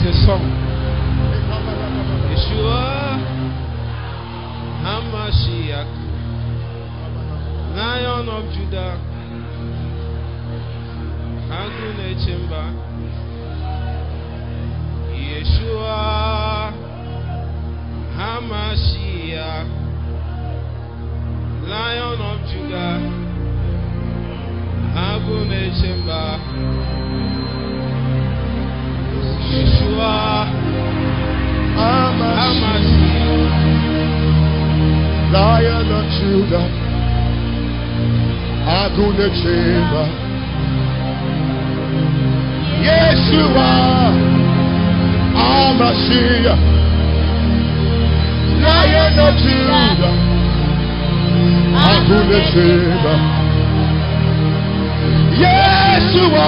a song. Yeshua HaMashiach, Lion of Judah, Agune Chemba. Yeshua HaMashiach, Lion of Judah, Agune Chemba. Yeshua HaMashiach, Lion of Judah, Agune Chemba. Yeshua HaMashiach, Lion of Judah, Agune Chemba. Yeshua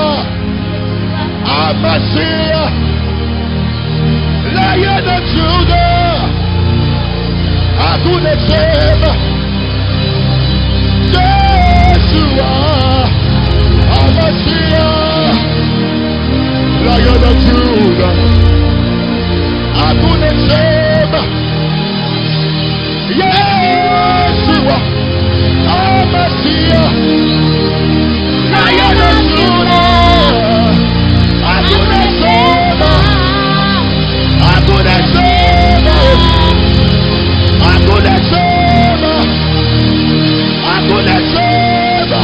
HaMashiach, Lion of Judah, Agune Chemba. Yeshua HaMashiach, Lion of Judah, Agune Chemba. Yeshua HaMashiach, Lion of Judah, Agune Chemba. Agune Chemba, Agune Chemba, Agune Chemba,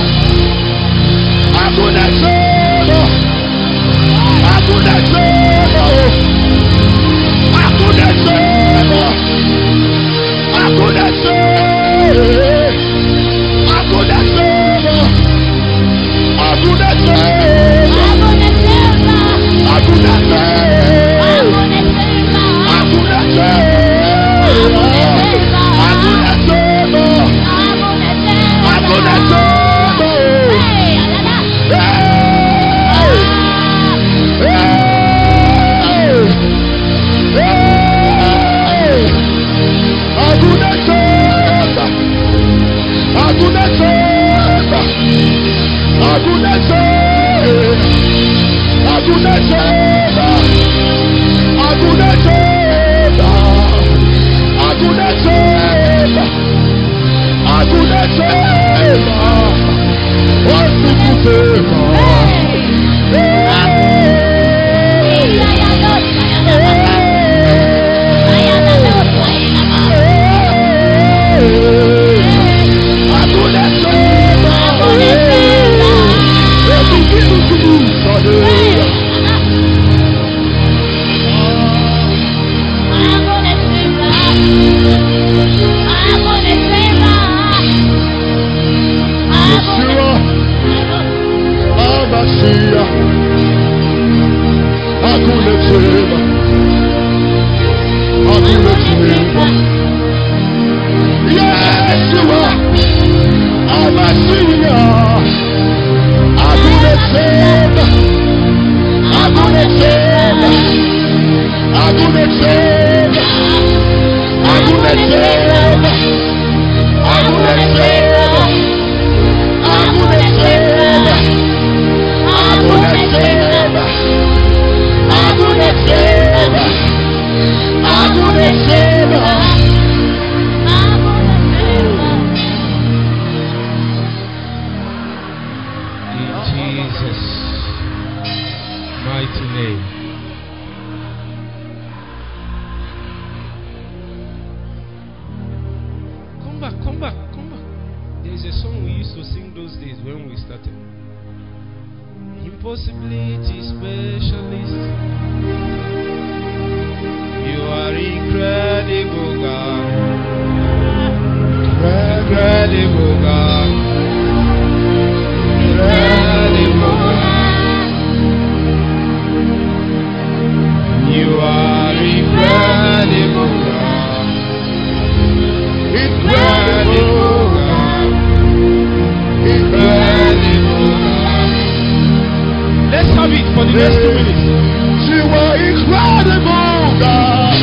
Agune Chemba, Agune Chemba, Agune Chemba, Agune Chemba, Agune Chemba, Agune Chemba, Agune Chemba.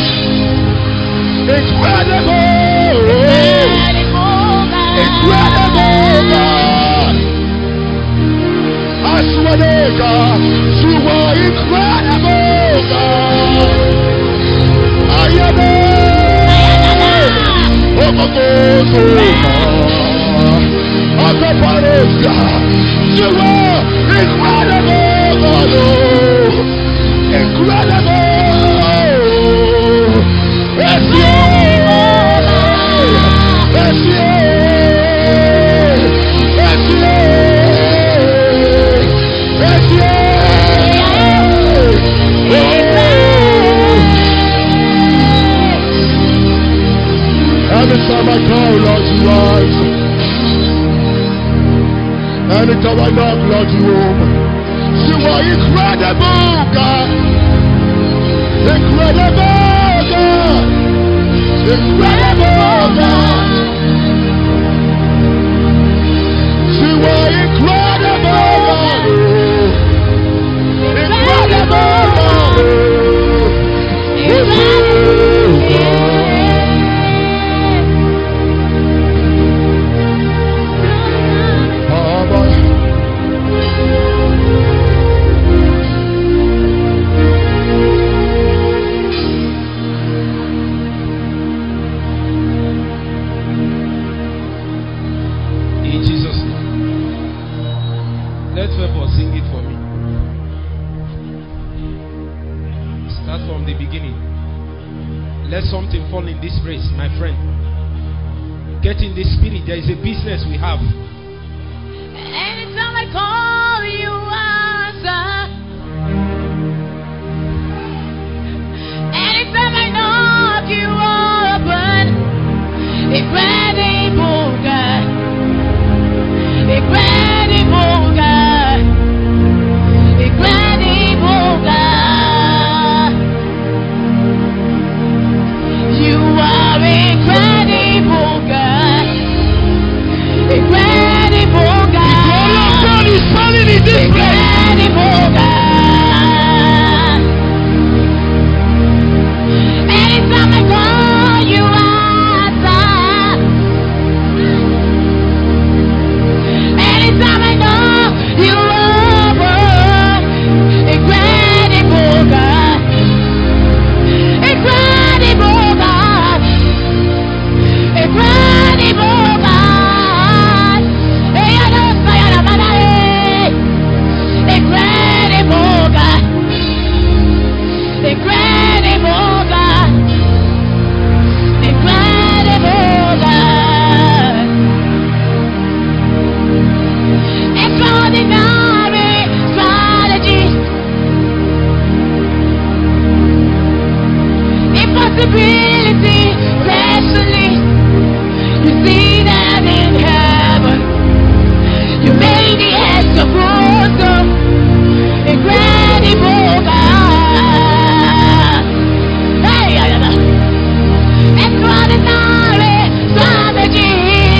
Incredible, You are incredible, God. Ayana. Oh, my God. You are incredible, God. Incredible. Yes, every time I call, Lord, you answer. Every time I knock, Lord, you open. You are incredible, God. Incredible, God. Incredible, God. You are incredible, God. Incredible, God. Incredible, God. Sing it for me. Start from the beginning. Let something fall in this place, my friend. Get in the spirit. There is a business we have. Anytime I call you answer. Anytime I knock you open. Incredible God. Incredible God. Incredible God. You are incredible God. Incredible God. The glory of God is falling in this place. Incredible God. Anytime I call you answer. Anytime I know you open. Incredible God. Incredible God. Incredible God. Incredible God. Incredible God. Incredible God. Extraordinary strategy. Impossibility, specially. You see that in heaven. You made the edge of water. Incredible God. Hey, extraordinary strategy.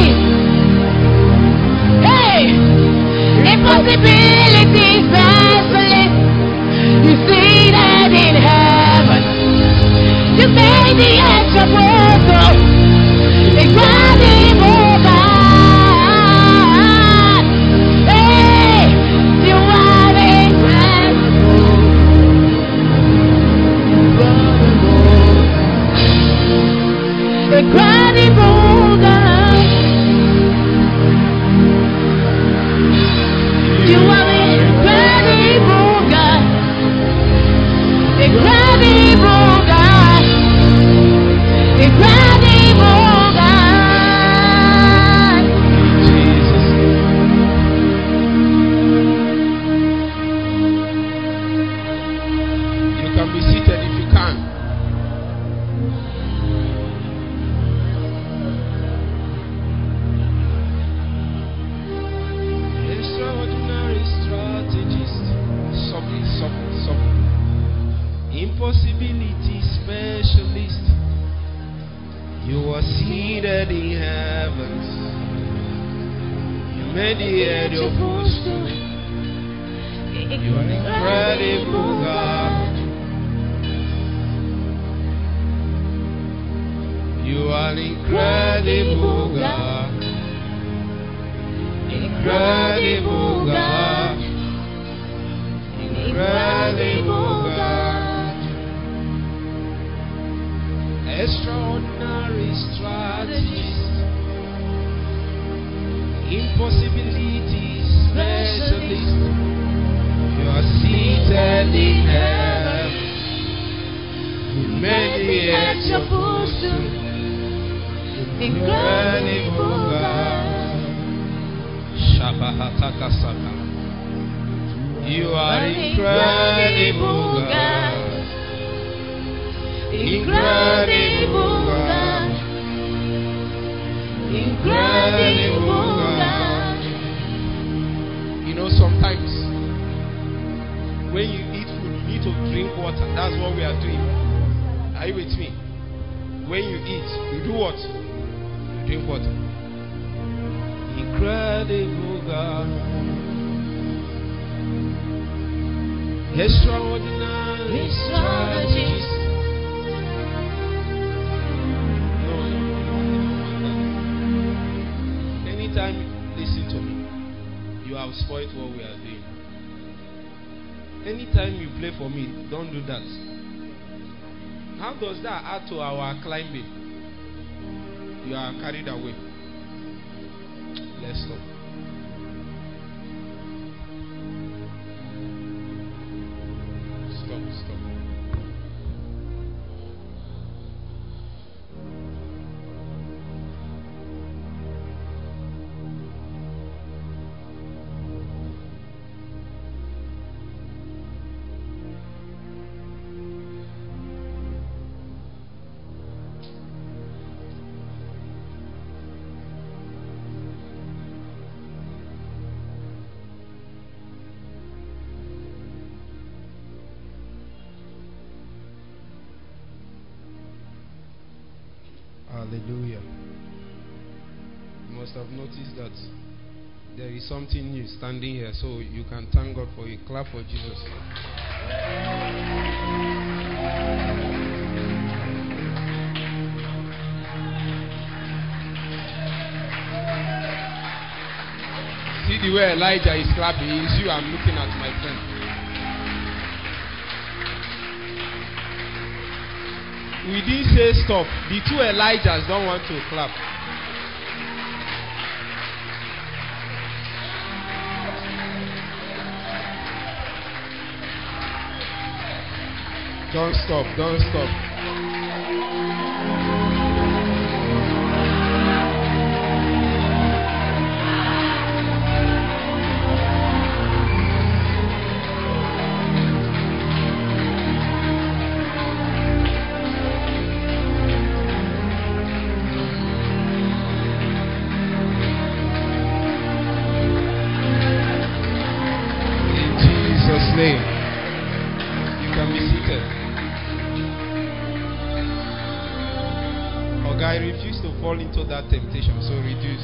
Hey, impossibility, specially. You see that in heaven. You made the edge of water. Incredible God. Hey, you are incredible. Incredible God. You are incredible God. Incredible God. Incredible God. Jesus. You can be seated if you can. Extraordinary strategist. Something. Impossibility specialist. You are seated in heavens. You made the earth your footstool. You are incredible God. You are incredible God. Incredible God. extraordinary strategist, impossibilities specialist. You are seated in heaven, many at your footstool, incredible God. Shabahataka Saka. You are incredible God. Incredible God. Incredible God. You know, sometimes when you eat food, you need to drink water. That's what we are doing. Are you with me? When you eat, you do what? You drink water. Incredible God. Extraordinary strategies. No. Anytime you listen to me, you have spoiled what we are doing. Anytime you play for me, don't do that. How does that add to our climbing? You are carried away. Let's stop. Stop. Hallelujah. You must have noticed that there is something new standing here, so you can thank God for it. Clap for Jesus. See the way Elijah is clapping. It's you I'm looking at, my friend. We didn't say stop. The two Elijahs don't want to clap. Don't stop. Name. You can be seated. Oh, guy, refuse to fall into that temptation, so reduce.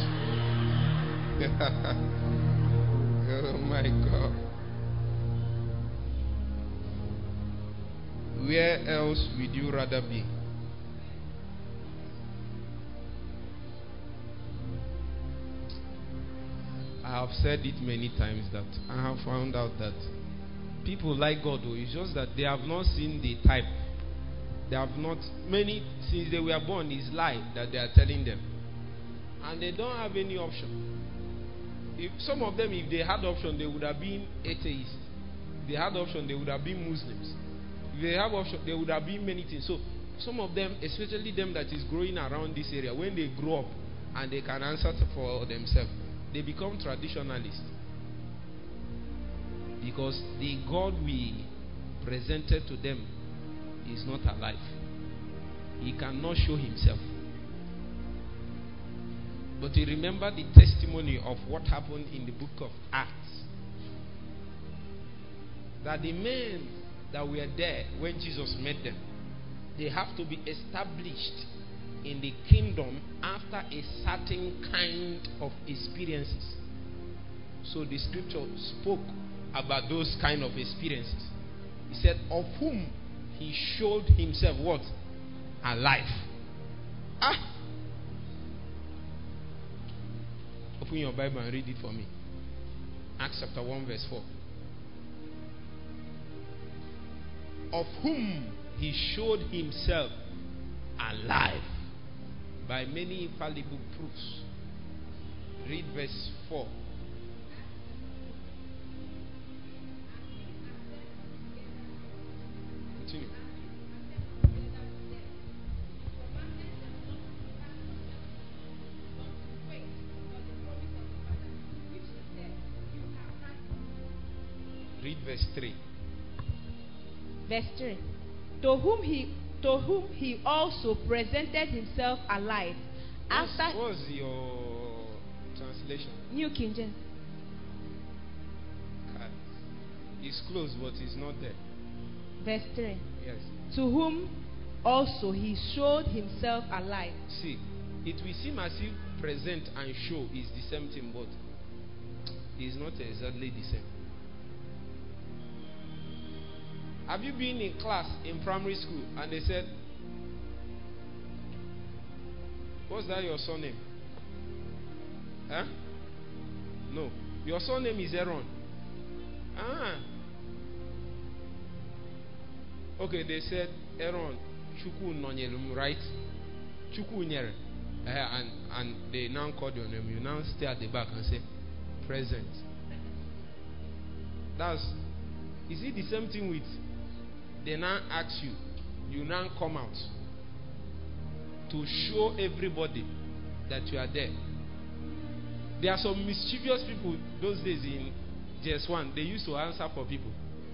Oh my God. Where else would you rather be? I have said it many times that I have found out that people like God, though, it's just that they have not seen the type. They have not, many, since they were born, is lie that they are telling them. And they don't have any option. If some of them, if they had option, they would have been atheists. If they had option, they would have been Muslims. If they have option, they would have been many things. So some of them, especially them that is growing around this area, when they grow up and they can answer for themselves, they become traditionalists. Because the God we presented to them is not alive. He cannot show himself. But you remember the testimony of what happened in the book of Acts. That the men that were there when Jesus met them, they have to be established in the kingdom after a certain kind of experiences. So the scripture spoke about those kind of experiences. He said, of whom he showed himself what? Alive. Open your Bible and read it for me. Acts chapter 1 verse 4. Of whom he showed himself alive by many infallible proofs. Read verse 4. Continue. Read verse 3. Verse 3. To whom he also presented himself alive after. What's your translation? New King James. It's close, but it's not there. Verse 3. Yes. To whom also he showed himself alive. See, it will seem as if present and show is the same thing, but it's not exactly the same. Have you been in class in primary school and they said, what's that your surname? Huh? No. Your surname is Aaron. Okay, they said Aaron Chuku Nonyelum, right? Chuku Nyere. And they now called your name. You now stay at the back and say, present. Is it the same thing with, they now ask you, you now come out to show everybody that you are there. There are some mischievous people those days in JS1. They used to answer for people.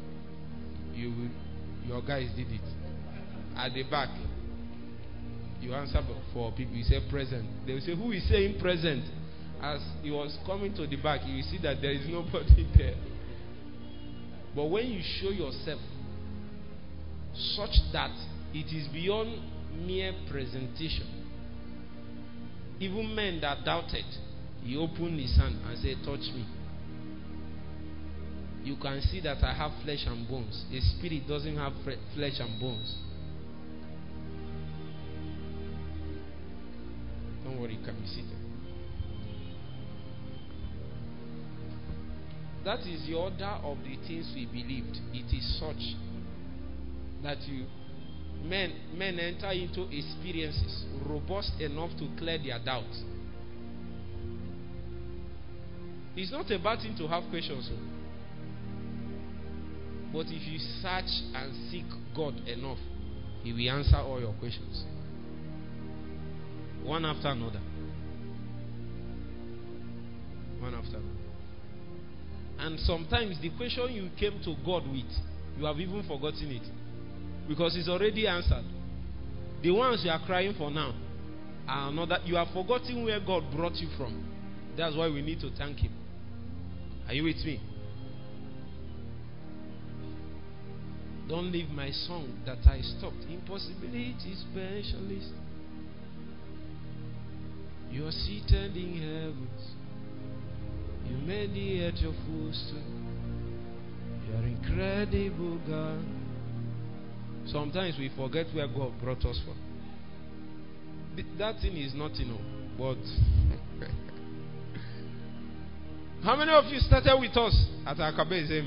Your guys did it. At the back, you answer for people. You say present. They will say, who is saying present? As he was coming to the back, you will see that there is nobody there. But when you show yourself such that it is beyond mere presentation, even men that doubted, he opened his hand and said, touch me. You can see that I have flesh and bones. A spirit doesn't have flesh and bones. Don't worry, you can be seated. That is the order of the things we believed. It is such that men enter into experiences robust enough to clear their doubts. It's not a bad thing to have questions. But if you search and seek God enough, He will answer all your questions. One after another. One after another. And sometimes the question you came to God with, you have even forgotten it. Because it's already answered. The ones you are crying for now are another. You have forgotten where God brought you from. That's why we need to thank Him. Are you with me? Don't leave my song that I stopped. Impossibility specialist. You are seated in heavens. You made the earth your footstool. You are incredible, God. Sometimes we forget where God brought us from. That thing is nothing, but how many of you started with us at Akabezem?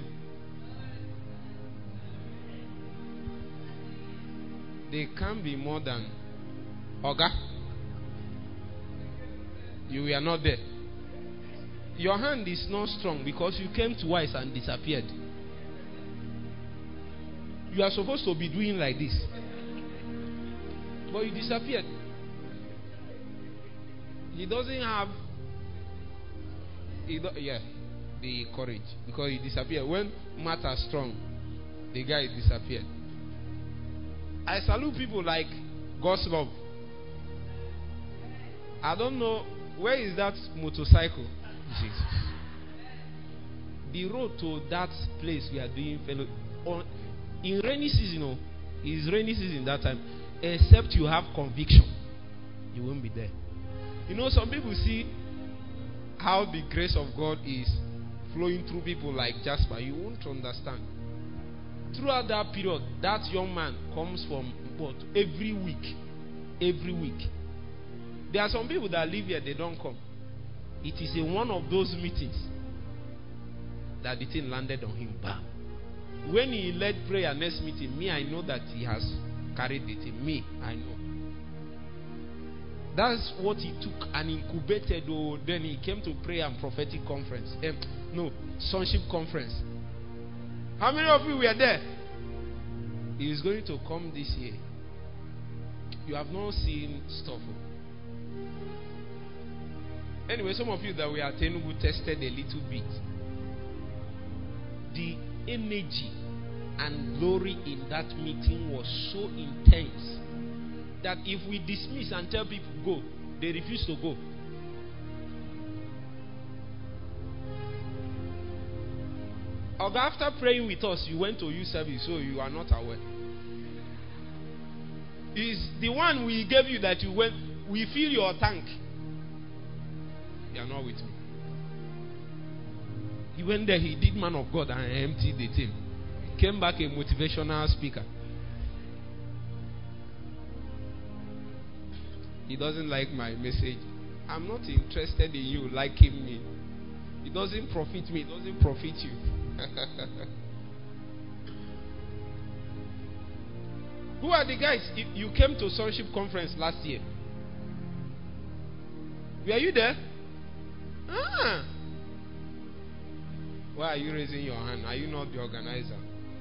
They can be more than Oga. You were not there. Your hand is not strong because you came twice and disappeared. You are supposed to be doing like this, but you disappeared. He doesn't have the courage because he disappeared. When matters strong, the guy disappeared. I salute people like God's love. I don't know where is that motorcycle. Jesus. The road to that place we are doing fellow on in rainy season. It's rainy season that time. Except you have conviction, you won't be there. You know, some people see how the grace of God is flowing through people like Jasper. You won't understand. Throughout that period, that young man comes from what? Every week. Every week. There are some people that live here, they don't come. It is in one of those meetings that the thing landed on him. Bam. When he led prayer next meeting, me, I know that he has carried it in me. I know. That's what he took and incubated. Oh, then he came to prayer and prophetic conference. Sonship conference. How many of you were there? He is going to come this year. You have not seen stuff. Anyway, some of you that were at Enugu tested a little bit. The energy and glory in that meeting was so intense that if we dismiss and tell people go, they refuse to go. Or after praying with us, you went to youth service, so you are not aware. Is the one we gave you that you went, we fill your tank. You are not with me. He went there, he did man of God and emptied the team. Came back a motivational speaker. He doesn't like my message. I'm not interested in you liking me. It doesn't profit me. It doesn't profit you. Who are the guys? You came to Sonship Conference last year. Were you there? Why are you raising your hand? Are you not the organizer?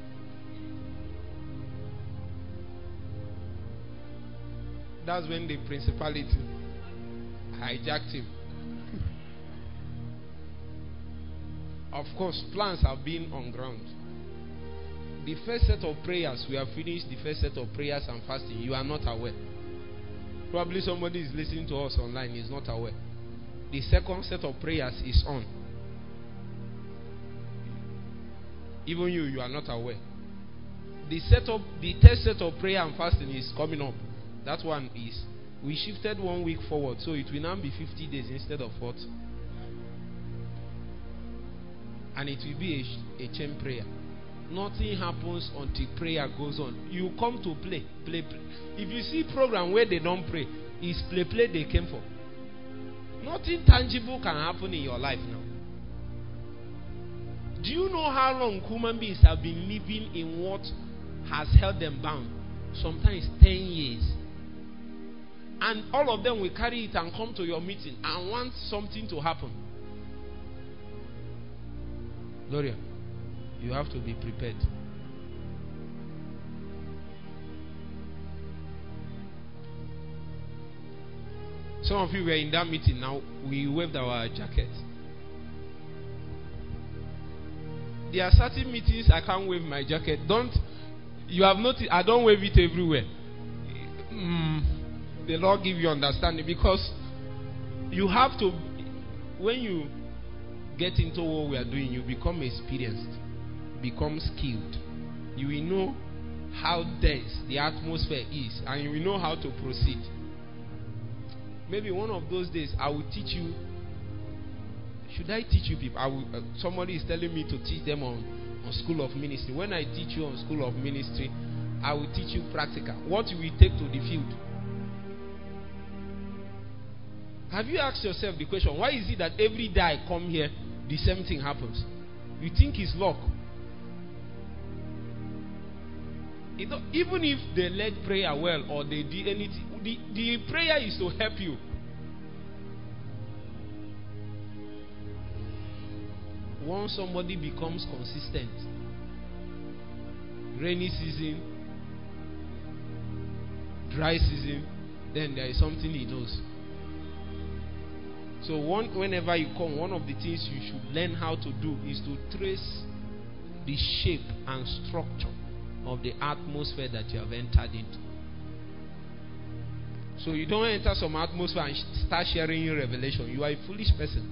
That's when the principality hijacked him. Of course, plans have been on ground. The first set of prayers, we have finished the first set of prayers and fasting. You are not aware. Probably somebody is listening to us online, is not aware. The second set of prayers is on. Even you are not aware. The third set of prayer and fasting is coming up. That one is, we shifted 1 week forward, so it will now be 50 days instead of 40. And it will be a chain prayer. Nothing happens until prayer goes on. You come to play. If you see program where they don't pray, it's play they came for. Nothing tangible can happen in your life now. Do you know how long human beings have been living in what has held them bound? Sometimes 10 years. And all of them will carry it and come to your meeting and want something to happen. Gloria, you have to be prepared. Some of you were in that meeting now. We waved our jackets. There are certain meetings I can't wave my jacket. You have noticed I don't wave it everywhere. The Lord give you understanding, because you have to, when you get into what we are doing, you become experienced, become skilled. You will know how dense the atmosphere is, and you will know how to proceed. Maybe one of those days I will teach you. Should I teach you people? Somebody is telling me to teach them on School of Ministry. When I teach you on School of Ministry, I will teach you practical. What you will take to the field. Have you asked yourself the question, why is it that every day I come here, the same thing happens? You think it's luck. Even if they led prayer well or they did anything, the prayer is to help you. Once somebody becomes consistent, rainy season, dry season, then there is something he knows. So whenever you come, one of the things you should learn how to do is to trace the shape and structure of the atmosphere that you have entered into. So you don't enter some atmosphere and start sharing your revelation. You are a foolish person.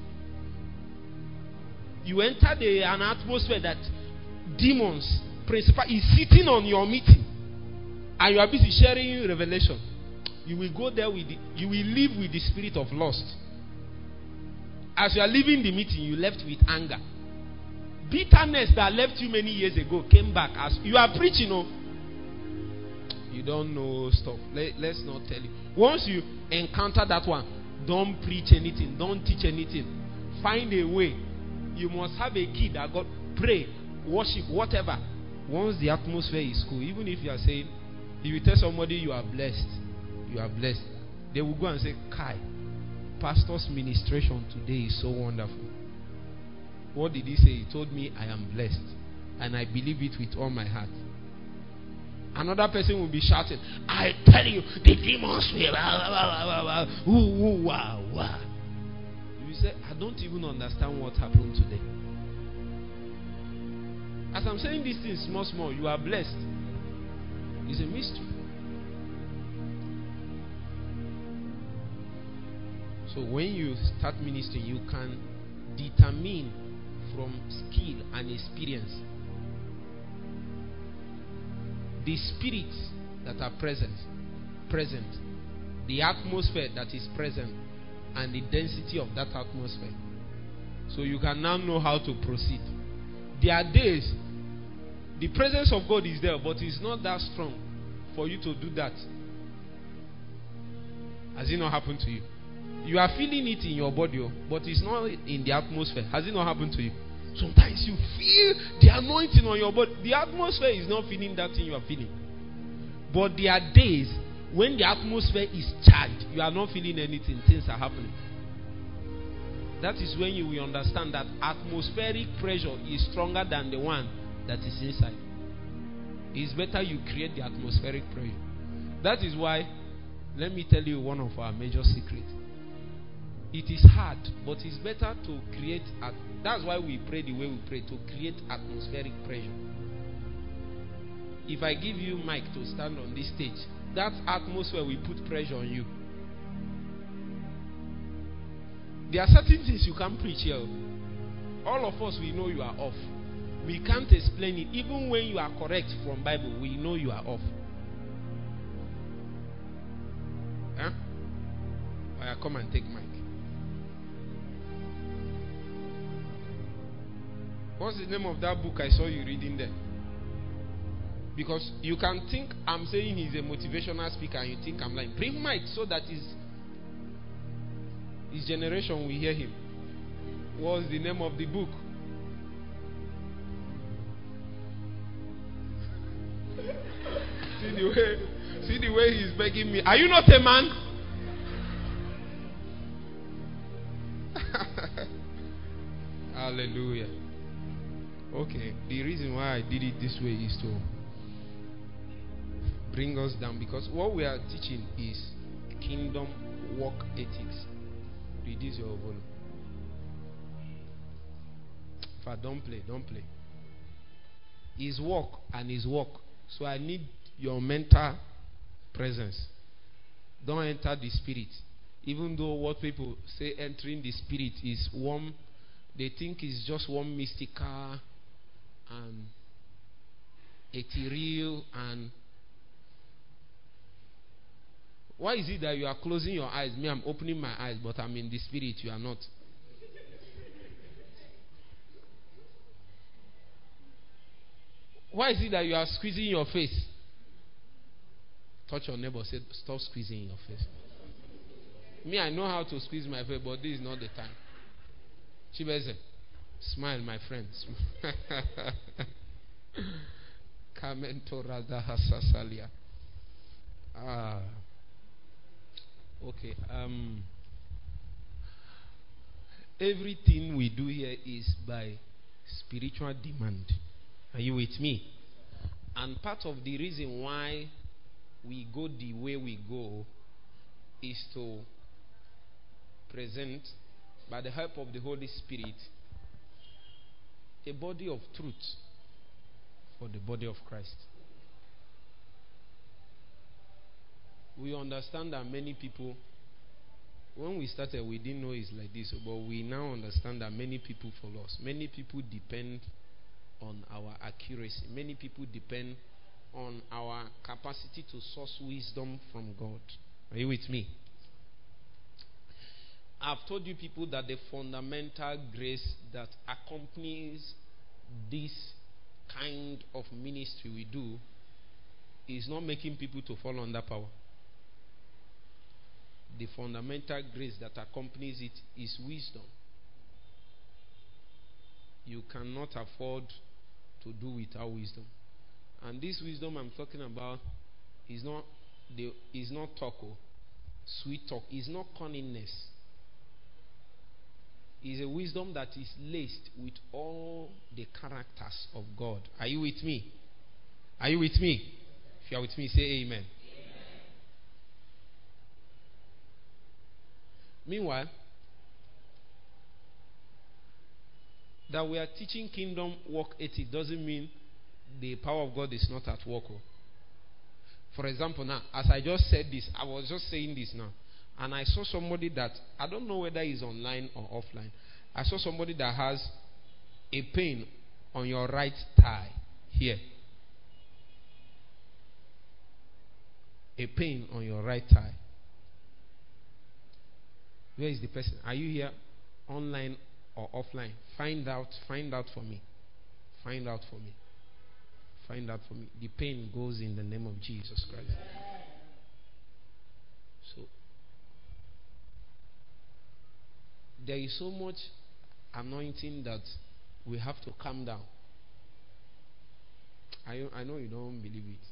You enter an atmosphere that demons, principal, is sitting on your meeting, and you are busy sharing your revelation. You will go there you will live with the spirit of lust. As you are leaving the meeting, you left with anger. Bitterness that left you many years ago came back as you are preaching. You don't know stuff. Let's not tell you. Once you encounter that one, don't preach anything. Don't teach anything. Find a way. You must have a key that God, pray, worship, whatever. Once the atmosphere is cool, even if you are saying, if you tell somebody you are blessed, They will go and say, Kai, pastor's ministration today is so wonderful. What did he say? He told me I am blessed. And I believe it with all my heart. Another person will be shouting, I tell you, the demons will. You say, I don't even understand what happened today. As I'm saying these things small, you are blessed. It's a mystery. So when you start ministering, you can determine from skill and experience the spirits that are present, the atmosphere that is present, and the density of that atmosphere. So you can now know how to proceed. There are days the presence of God is there, but it's not that strong for you to do that. Has it not happened to you? You are feeling it in your body, but it's not in the atmosphere. Has it not happened to you? Sometimes you feel the anointing on your body. The atmosphere is not feeling that thing you are feeling. But there are days when the atmosphere is charged, you are not feeling anything. Things are happening. That is when you will understand that atmospheric pressure is stronger than the one that is inside. It's better you create the atmospheric pressure. That is why, let me tell you one of our major secrets. It is hard, but it's better to create. That's why we pray the way we pray, to create atmospheric pressure. If I give you mic to stand on this stage, that atmosphere will put pressure on you. There are certain things you can't preach here. All of us, we know you are off. We can't explain it. Even when you are correct from Bible, we know you are off. Huh? Come and take mic. What's the name of that book I saw you reading there? Because you can think I'm saying he's a motivational speaker and you think I'm lying. Bring mic so that his generation will hear him. What's the name of the book? See the way he's begging me. Are you not a man? Hallelujah. Okay, the reason why I did it this way is to bring us down, because what we are teaching is kingdom work ethics. Reduce your volume. If I don't play. His work and his work. So I need your mental presence. Don't enter the spirit. Even though what people say entering the spirit is warm, they think it's just one mystical and ethereal. And why is it that you are closing your eyes? Me, I'm opening my eyes, but I'm in the spirit. You are not. Why is it that you are squeezing your face? Touch your neighbor. Say, stop squeezing your face. Me, I know how to squeeze my face, but this is not the time. Chibeze, smile, my friends. Okay. Everything we do here is by spiritual demand. Are you with me? And part of the reason why we go the way we go is to present, by the help of the Holy Spirit, a body of truth for the body of Christ. We understand that many people, when we started, we didn't know it's like this, but we now understand that many people follow us. Many people depend on our accuracy. Many people depend on our capacity to source wisdom from God. Are you with me? I've told you people that the fundamental grace that accompanies this kind of ministry we do is not making people to fall under power. The fundamental grace that accompanies it is wisdom. You cannot afford to do without wisdom. And this wisdom I'm talking about is not talk. Sweet talk is not cunningness. It's a wisdom that is laced with all the characters of God. Are you with me? Are you with me? If you are with me, say amen. Amen. Meanwhile, that we are teaching kingdom work ethic doesn't mean the power of God is not at work. For example, now, as I just said this, I was just saying this now, and I saw somebody that, I don't know whether he's online or offline. I saw somebody that has a pain on your right thigh here. A pain on your right thigh. Where is the person? Are you here online or offline? Find out for me. Find out for me. Find out for me. The pain goes in the name of Jesus Christ. So there is so much anointing that we have to calm down. I know you don't believe it.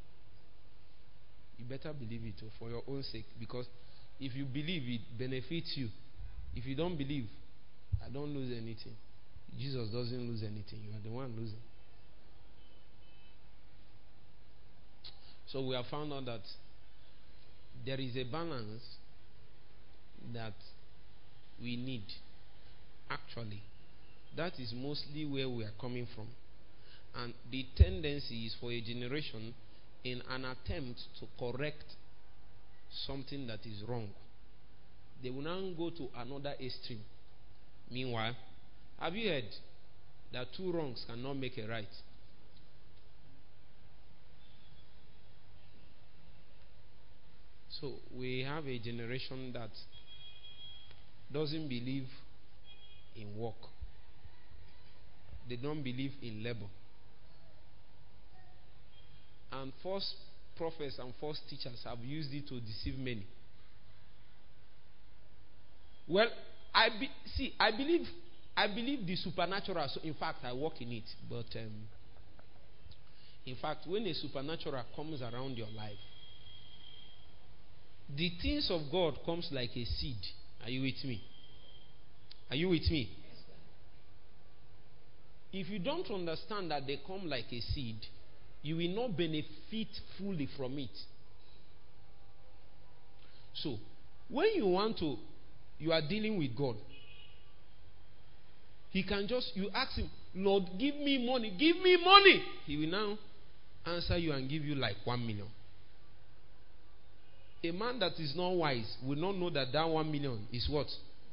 You better believe it for your own sake, because if you believe, it benefits you. If you don't believe, I don't lose anything. Jesus doesn't lose anything. You are the one losing. So we have found out that there is a balance that we need. Actually, that is mostly where we are coming from. And the tendency is for a generation, in an attempt to correct something that is wrong, they will now go to another extreme. Meanwhile, have you heard that two wrongs cannot make a right? So we have a generation that doesn't believe in work. They don't believe in labor. And false prophets and false teachers have used it to deceive many. Well, I believe the supernatural. So in fact, I work in it. But in fact, when a supernatural comes around your life, the things of God comes like a seed. Are you with me? Are you with me? If you don't understand that they come like a seed, you will not benefit fully from it. So, when you are dealing with God, He can you ask Him, Lord, give me money, give me money. He will now answer you and give you like 1 million. A man that is not wise will not know that 1 million is what?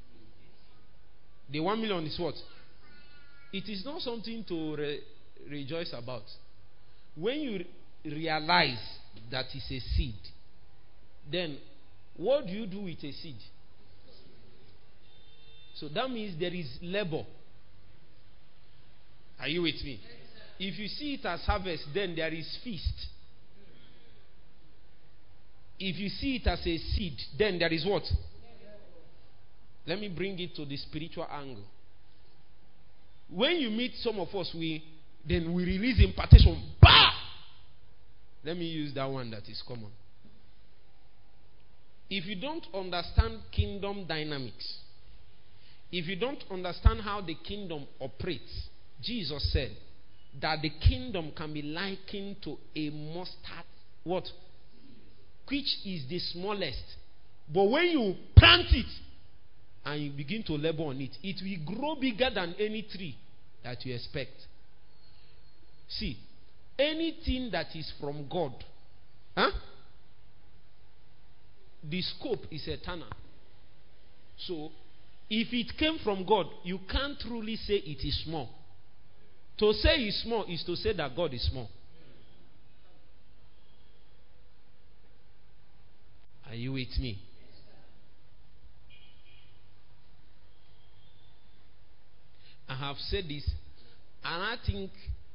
The 1 million is what? It is not something to rejoice about. When you realize that it's a seed, then what do you do with a seed? So that means there is labor. Are you with me? If you see it as harvest, then there is feast. If you see it as a seed, then there is what? Let me bring it to the spiritual angle. When you meet some of us, we release impartation. Bah! Let me use that one that is common. If you don't understand kingdom dynamics, if you don't understand how the kingdom operates, Jesus said that the kingdom can be likened to a mustard, what? Which is the smallest. But when you plant it and you begin to labor on it, it will grow bigger than any tree that you expect. See, anything that is from God, the scope is eternal. So, if it came from God, you can't truly say it is small. To say it's small is to say that God is small. Are you with me? I have said this, and I think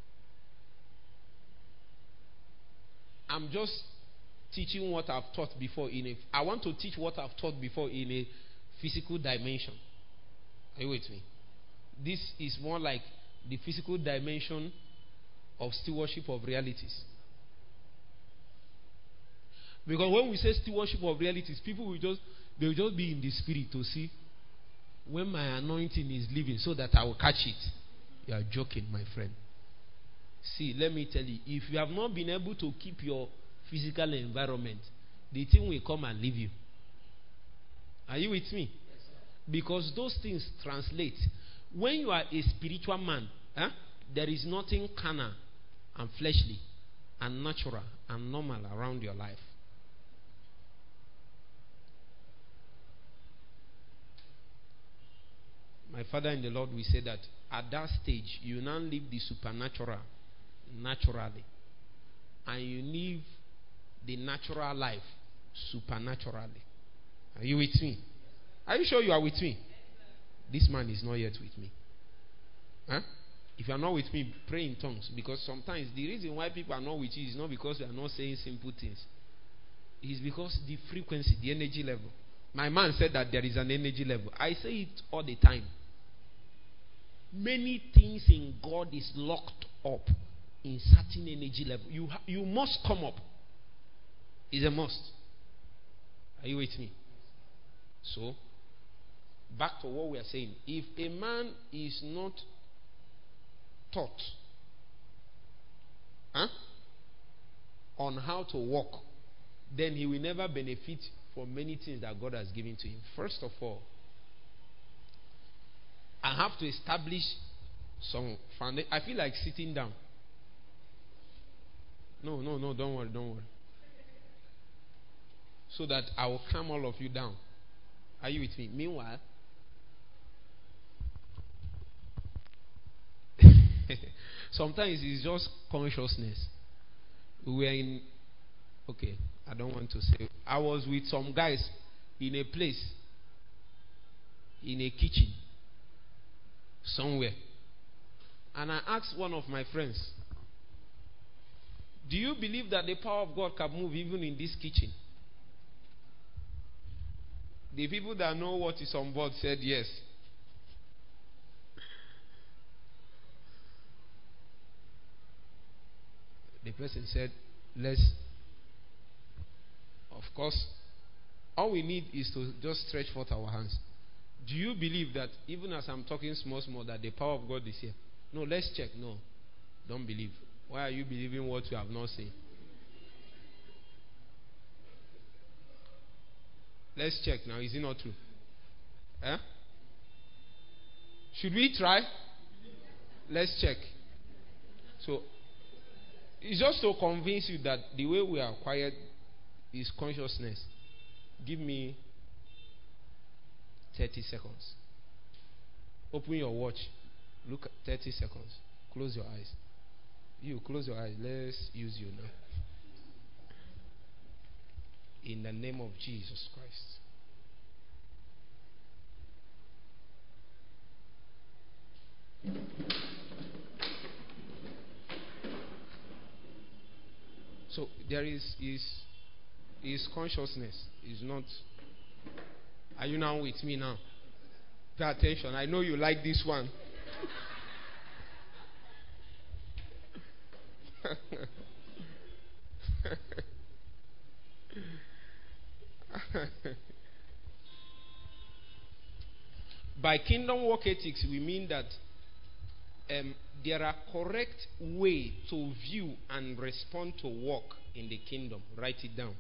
I'm just teaching what I've taught before. I want to teach what I've taught before in a physical dimension. Are you with me? This is more like the physical dimension of stewardship of realities. Because when we say stewardship of realities, people will just be in the spirit to see when my anointing is leaving so that I will catch it. You are joking, my friend. See, let me tell you, if you have not been able to keep your physical environment, the thing will come and leave you. Are you with me? Because those things translate. When you are a spiritual man, there is nothing carnal and fleshly and natural and normal around your life. My father in the Lord will say that at that stage, you now live the supernatural naturally. And you live the natural life supernaturally. Are you with me? Are you sure you are with me? This man is not yet with me. If you are not with me, pray in tongues. Because sometimes the reason why people are not with you is not because they are not saying simple things. It is because the frequency, the energy level. My man said that there is an energy level. I say it all the time. Many things in God is locked up in certain energy level. You must come up. It's a must. Are you with me? So, back to what we are saying. If a man is not taught on how to walk, then he will never benefit from many things that God has given to him. First of all, I have to establish some foundation. I feel like sitting down. No, don't worry. So that I will calm all of you down. Are you with me? Meanwhile, sometimes it's just consciousness. We were in, I don't want to say. I was with some guys in a place, in a kitchen, somewhere. And I asked one of my friends, do you believe that the power of God can move even in this kitchen? The people that know what is on board said yes. The person said, of course, all we need is to just stretch forth our hands. Do you believe that even as I'm talking small, that the power of God is here? No, let's check. No, don't believe. Why are you believing what you have not seen? Let's check now. Is it not true? Should we try? Let's check. So, it's just to convince you that the way we are quiet is consciousness. Give me 30 seconds. Open your watch. Look at 30 seconds. Close your eyes. You close your eyes. Let's use you now. In the name of Jesus Christ. So there is consciousness. Is not. Are you now with me now? Pay attention. I know you like this one. By kingdom work ethics, we mean that there are correct ways to view and respond to work in the kingdom. Write it down.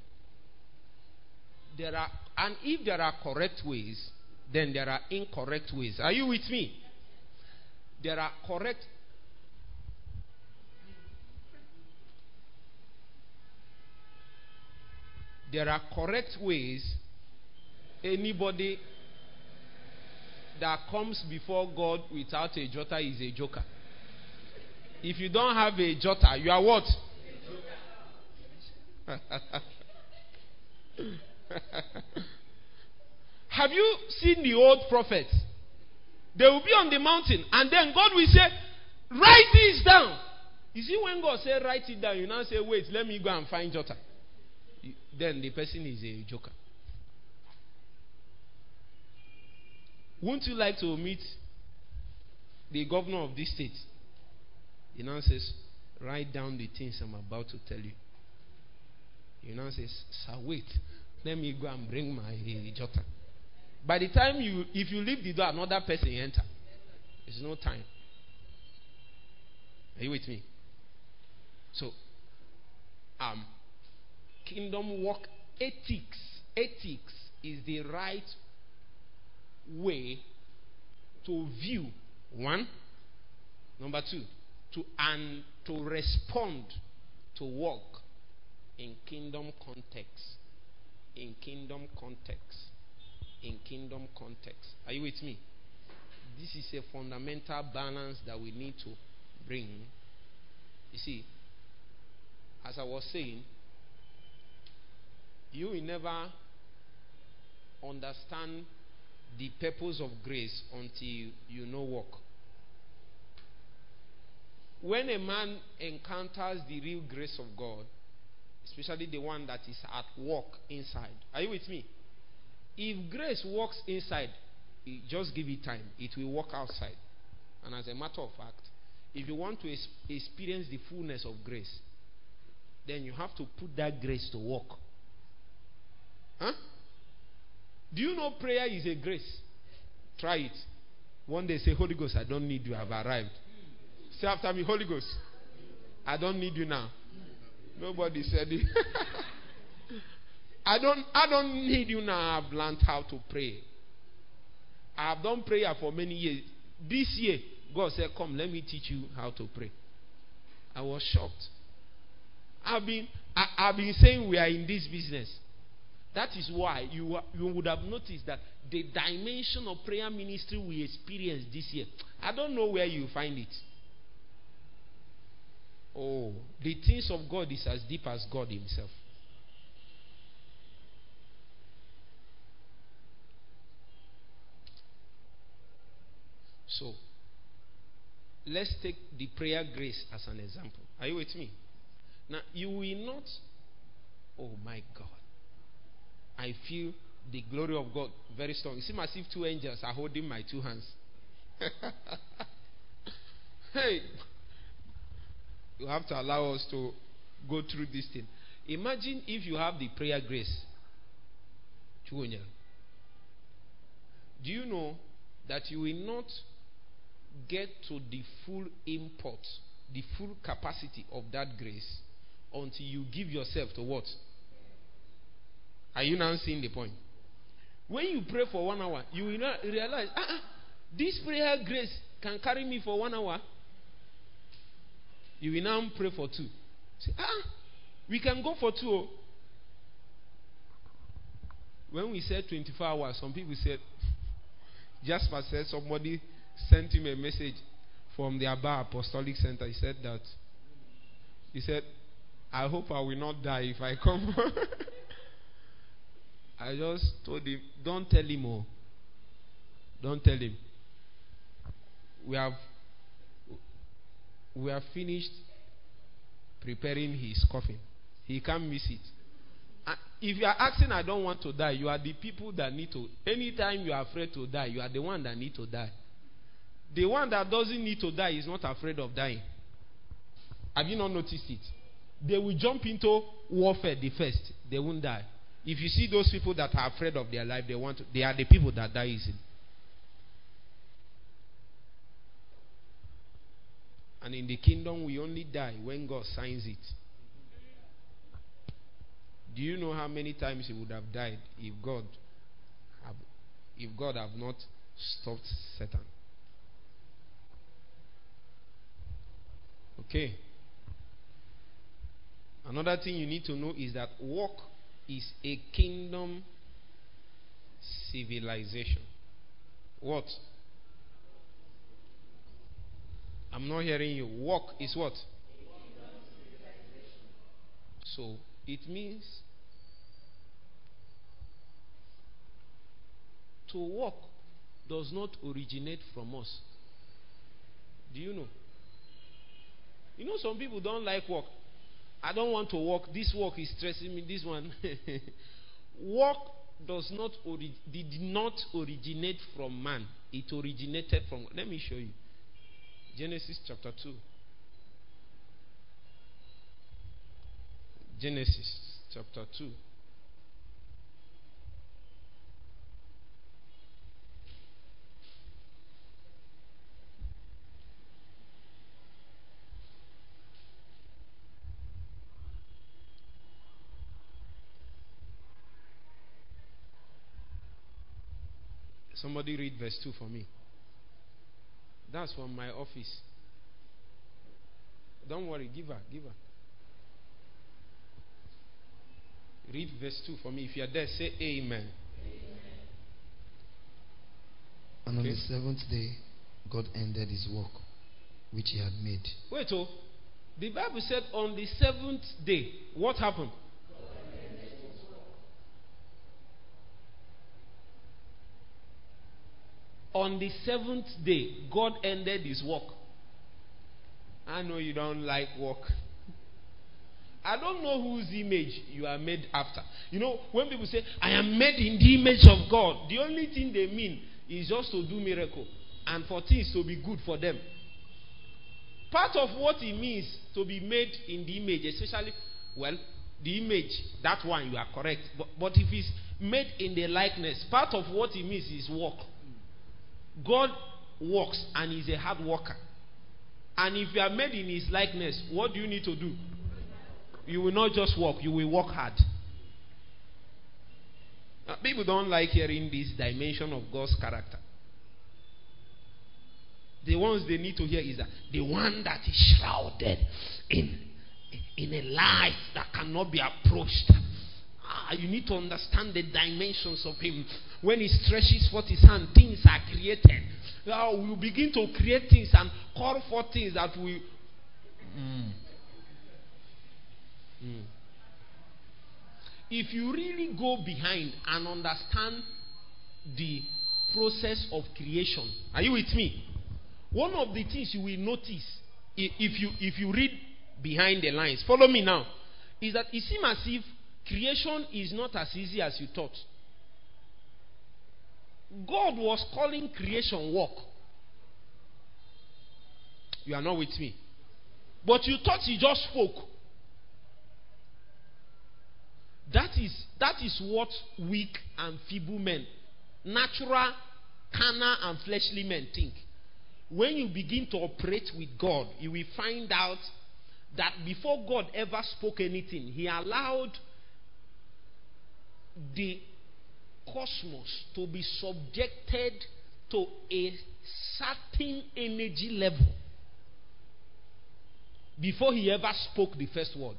And if there are correct ways, then there are incorrect ways. Are you with me? There are correct. There are correct ways. Anybody that comes before God without a jota is a joker. If you don't have a jota, you are what? Have you seen the old prophets? They will be on the mountain and then God will say, write this down. You see, when God says write it down, you now say, wait, let me go and find jota. Then the person is a joker. Wouldn't you like to meet the governor of this state? He now says, write down the things I'm about to tell you. You now say, sir, wait. Let me go and bring my jota. By the time if you leave the door, another person enter. There's no time. Are you with me? So, kingdom work ethics. Ethics is the right way to view one. Number two, to respond to work in kingdom context. In kingdom context. In kingdom context. Are you with me? This is a fundamental balance that we need to bring. You see, as I was saying, you will never understand the purpose of grace until you know work. When a man encounters the real grace of God, especially the one that is at work inside. Are you with me? If grace works inside, just give it time. It will work outside. And as a matter of fact, if you want to experience the fullness of grace, then you have to put that grace to work. Huh? Do you know prayer is a grace? Try it. One day say, Holy Ghost, I don't need you. I've arrived. Say after me, Holy Ghost, I don't need you now. Nobody said it. I don't need you now. I've learned how to pray. I've done prayer for many years. This year, God said, come, let me teach you how to pray. I was shocked. I've been saying we are in this business. That is why you would have noticed that the dimension of prayer ministry we experienced this year, I don't know where you find it. Oh, the things of God is as deep as God himself. So, let's take the prayer grace as an example. Are you with me? Now, you will not, oh my God, I feel the glory of God very strong. It seems as if two angels are holding my two hands. Hey, you have to allow us to go through this thing. Imagine if you have the prayer grace. Do you know that you will not get to the full import, the full capacity of that grace until you give yourself to what? Are you now seeing the point? When you pray for 1 hour, you will not realize, this prayer grace can carry me for 1 hour. You will now pray for 2. Say, we can go for 2. When we said 24 hours, some people said, Jasper said somebody sent him a message from the Abba Apostolic Center. He said, I hope I will not die if I come. I just told him, don't tell him more. Don't tell him. We have finished preparing his coffin. He can't miss it. If you are asking, I don't want to die, you are the people that need to. Anytime you are afraid to die, you are the one that need to die. The one that doesn't need to die is not afraid of dying. Have you not noticed it? They will jump into warfare the first. They won't die. If you see those people that are afraid of their life, they are the people that die easily. And in the kingdom, we only die when God signs it. Do you know how many times he would have died if God have not stopped Satan? Okay. Another thing you need to know is that work is a kingdom civilization. What? I'm not hearing you. Work is what? So, it means to work does not originate from us. Do you know? You know, some people don't like work. I don't want to work. This work is stressing me. This one. Work did not originate from man. It originated from. Let me show you. Genesis chapter 2. Genesis chapter 2. Somebody read verse 2 for me. That's from my office. Don't worry, give her. Read verse 2 for me. If you are there, say amen. And on the seventh day, God ended his work which he had made. Wait, the Bible said on the seventh day, what happened? On the seventh day, God ended his work. I know you don't like work. I don't know whose image you are made after. You know, when people say, I am made in the image of God, the only thing they mean is just to do miracle and for things to be good for them. Part of what it means to be made in the image, especially, well, the image, that one you are correct. But if it's made in the likeness, part of what it means is work. God works and is a hard worker. And if you are made in his likeness, what do you need to do? You will not just work, you will work hard. People don't like hearing this dimension of God's character. The ones they need to hear is that the one that is shrouded in a light that cannot be approached. You need to understand the dimensions of him. When he stretches forth his hand, things are created. We will begin to create things and call for things that will. If you really go behind and understand the process of creation, are you with me? One of the things you will notice if you read behind the lines, follow me now, is that it seems as if creation is not as easy as you thought. God was calling creation work. You are not with me. But you thought he just spoke. That is what weak and feeble men, natural, carnal and fleshly men think. When you begin to operate with God, you will find out that before God ever spoke anything, he allowed the cosmos to be subjected to a certain energy level before he ever spoke the first word.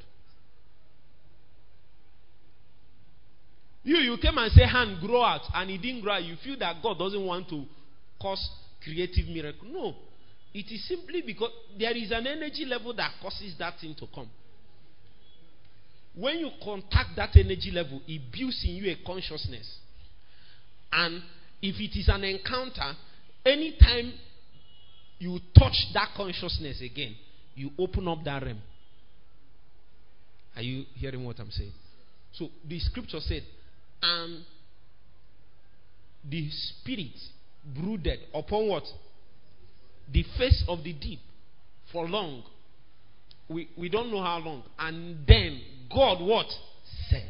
You came and say hand grow out and it didn't grow out. You feel that God doesn't want to cause creative miracle. No. It is simply because there is an energy level that causes that thing to come. When you contact that energy level, it builds in you a consciousness. And if it is an encounter, anytime you touch that consciousness again, you open up that realm. Are you hearing what I'm saying? So the scripture said, and the Spirit brooded upon what? The face of the deep for long. We don't know how long. And then God what? Said.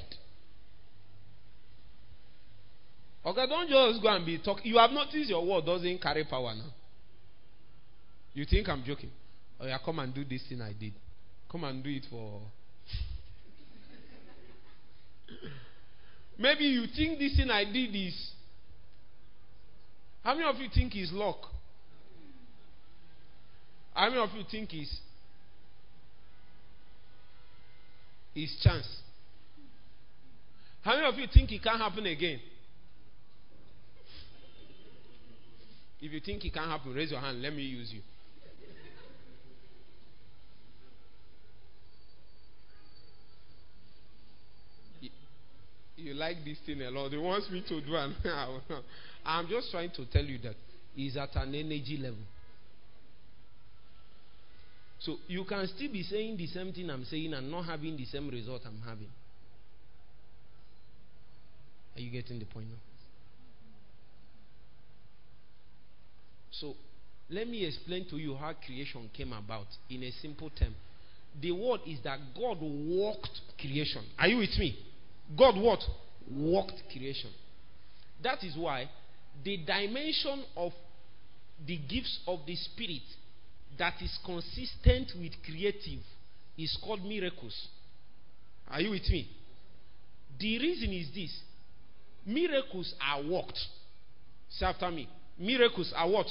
Okay, don't just go and be talking. You have noticed your word doesn't carry power now. You think I'm joking? Oh yeah, come and do this thing I did. Come and do it for... Maybe you think this thing I did is... How many of you think is luck? How many of you think is chance? How many of you think it can't happen again? If you think it can't happen, raise your hand. Let me use you. You like this thing a lot. He wants me to do and I'm just trying to tell you that it's at an energy level. So you can still be saying the same thing I'm saying and not having the same result I'm having. Are you getting the point now? So let me explain to you how creation came about in a simple term. The word is that God worked creation. Are you with me? God what? Worked creation. That is why the dimension of the gifts of the Spirit that is consistent with creative is called miracles. Are you with me? The reason is this. Miracles are worked. Say after me. Miracles are what?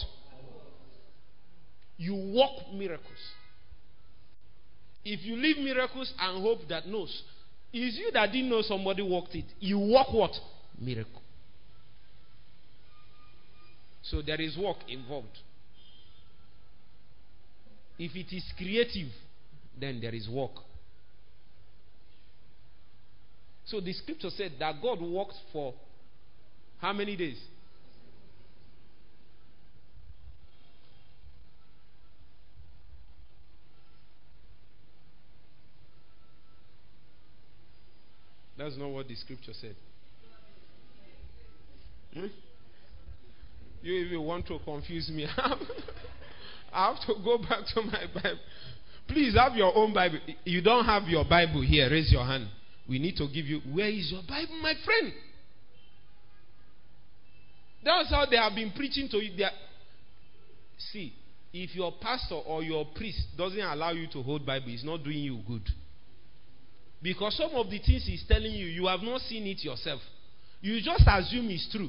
You work miracles. If you leave miracles and hope that knows, it's you that didn't know somebody worked it. You work what? Miracle. So there is work involved. If it is creative, then there is work. So the scripture said that God worked for how many days? That's not what the scripture said. You even want to confuse me. I have to go back to my Bible. Please have your own Bible. You don't have your Bible here. Raise your hand. We need to give you. Where is your Bible, my friend? That's how they have been preaching to you. See, if your pastor or your priest doesn't allow you to hold Bible, he's not doing you good. Because some of the things he's telling you, you have not seen it yourself. You just assume it's true.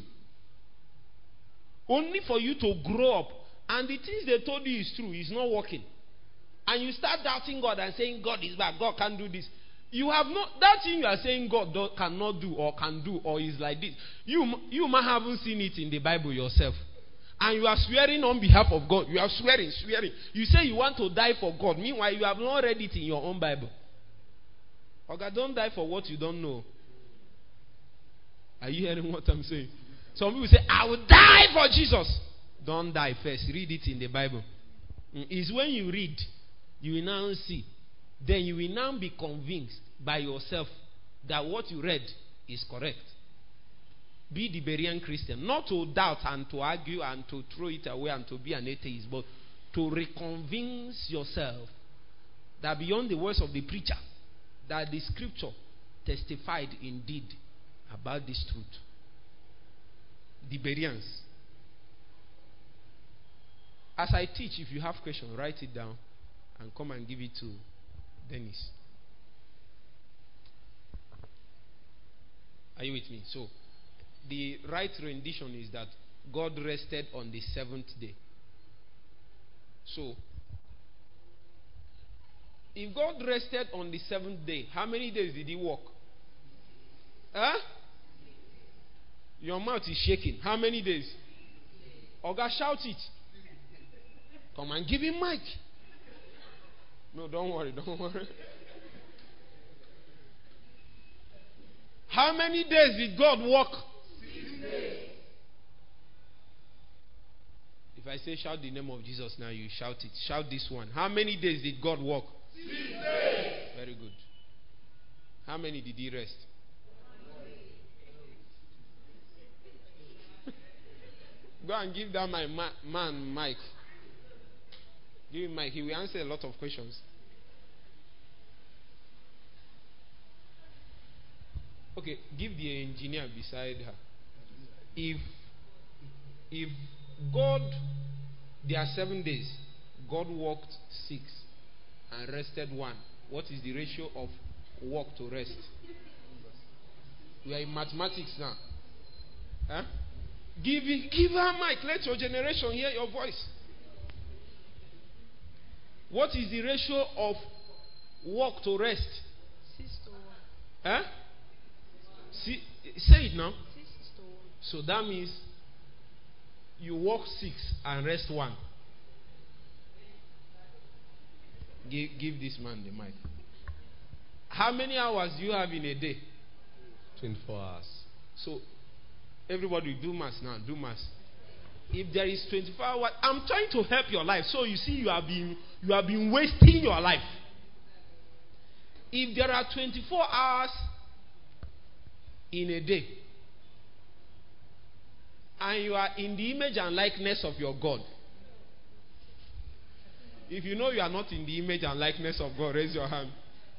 Only for you to grow up. And the things they told you is true. It's not working. And you start doubting God and saying God is bad. God can't do this. You have not, that thing you are saying God cannot do or can do or is like this. You might haven't seen it in the Bible yourself. And you are swearing on behalf of God. You are swearing. You say you want to die for God. Meanwhile, you have not read it in your own Bible. Okay, don't die for what you don't know. Are you hearing what I'm saying? Some people say, I will die for Jesus. Don't die first. Read it in the Bible. It's when you read, you will now see. Then you will now be convinced by yourself that what you read is correct. Be the Berean Christian. Not to doubt and to argue and to throw it away and to be an atheist, but to reconvince yourself that beyond the words of the preacher, that the scripture testified indeed about this truth. The Bereans. As I teach, if you have questions, write it down and come and give it to Dennis. Are you with me? So, the right rendition is that God rested on the seventh day. So, if God rested on the seventh day, how many days did he work? Huh? Your mouth is shaking. How many days? Oga, shout it. Come and give him mic. No, don't worry. How many days did God work? 6 days. If I say shout the name of Jesus now, you shout it. Shout this one. How many days did God work? 6 days. Very good. How many did he rest? Go and give that my man Mike. Give him Mike. He will answer a lot of questions. Okay, give the engineer beside her. If God, there are 7 days, God worked 6 and rested 1. What is the ratio of work to rest? We are in mathematics now. Huh? Give her mic. Let your generation hear your voice. What is the ratio of work to rest? 6:1. Huh? Say it now. 6:1. So that means you work 6 and rest 1. Give this man the mic. How many hours do you have in a day? 24 hours. So everybody do math now. Do math. If there is 24 hours, I'm trying to help your life. So you see, you have been wasting your life. If there are 24 hours in a day, and you are in the image and likeness of your God, If you know you are not in the image and likeness of God, raise your hand.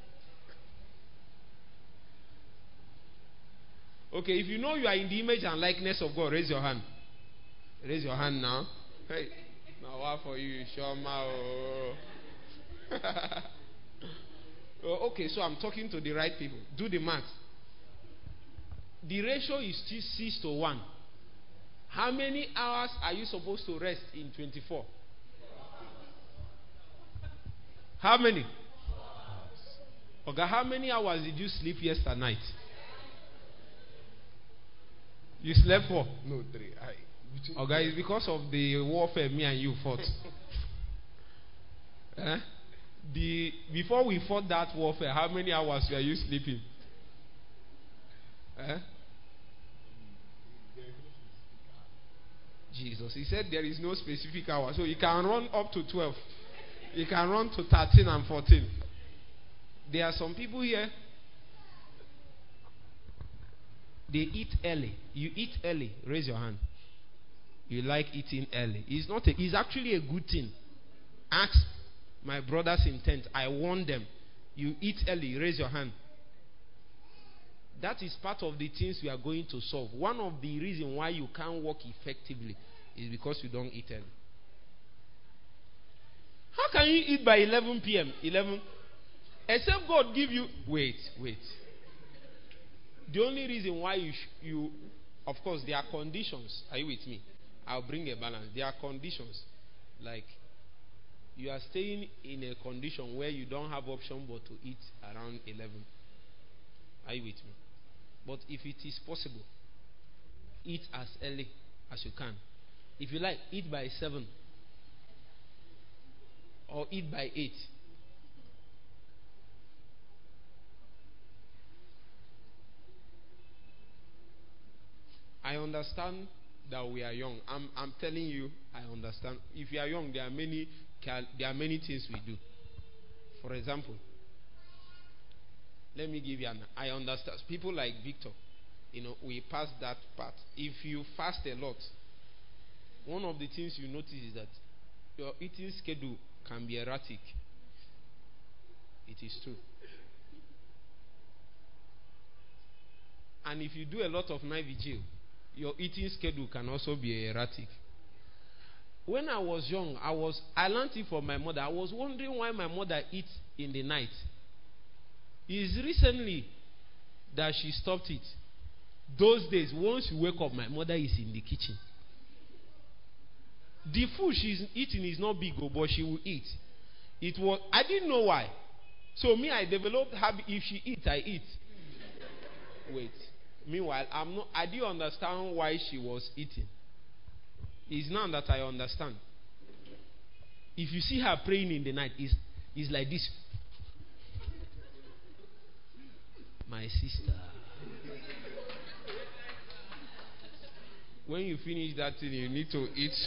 Okay, if you know you are in the image and likeness of God, raise your hand. Raise your hand now. Hey, now what for you, Shoma? Oh, okay, so I'm talking to the right people. Do the math. The ratio is still 6-1. How many hours are you supposed to rest in 24? How many? Okay, how many hours did you sleep yesterday night? You slept 4? No, 3. Okay, it's because of the warfare me and you fought. Before we fought that warfare, how many hours were you sleeping? Jesus, he said there is no specific hour. So you can run up to 12. You can run to 13 and 14. There are some people here, they eat early. You eat early, raise your hand. You like eating early. It's actually a good thing. Ask my brother's intent. I warn them. You eat early, raise your hand. That is part of the things we are going to solve. One of the reasons why you can't work effectively is because you don't eat early. How can you eat by 11 p.m.? 11? Except God give you... Wait. The only reason why you... Of course, there are conditions. Are you with me? I'll bring a balance. There are conditions. Like, you are staying in a condition where you don't have option but to eat around 11. Are you with me? But if it is possible, eat as early as you can. If you like, eat by 7. Or eat by 8. I understand that we are young. I'm telling you, I understand. If you are young, there are many things we do. For example, let me give you I understand. People like Victor, we pass that part. If you fast a lot, one of the things you notice is that your eating schedule can be erratic. It is true. And if you do a lot of night vigil, your eating schedule can also be erratic. When I was young, I learned it from my mother. I was wondering why my mother eats in the night. It's recently that she stopped it. Those days, once you wake up, my mother is in the kitchen. The food she's eating is not big, but she will eat. I didn't know why. So I developed habit. If she eats, I eat. Wait. Meanwhile, I didn't understand why she was eating. It's now that I understand. If you see her praying in the night, it's like this. My sister. When you finish that thing, you need to eat.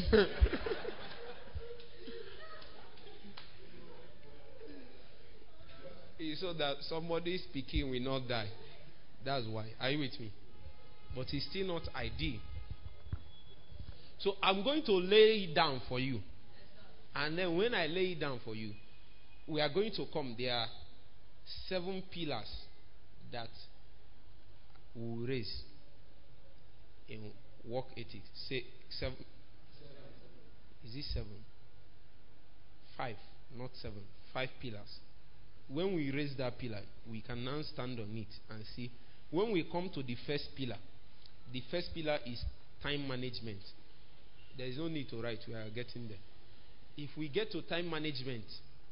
So that somebody speaking will not die. That's why. Are you with me? But it's still not ideal. So I'm going to lay it down for you. And then when I lay it down for you, we are going to come. There are 7 pillars that we will raise in work ethics. Say 7. Is it 7? 5, not 7. 5 pillars. When we raise that pillar, we can now stand on it and see. When we come to the first pillar is time management. There is no need to write. We are getting there. If we get to time management,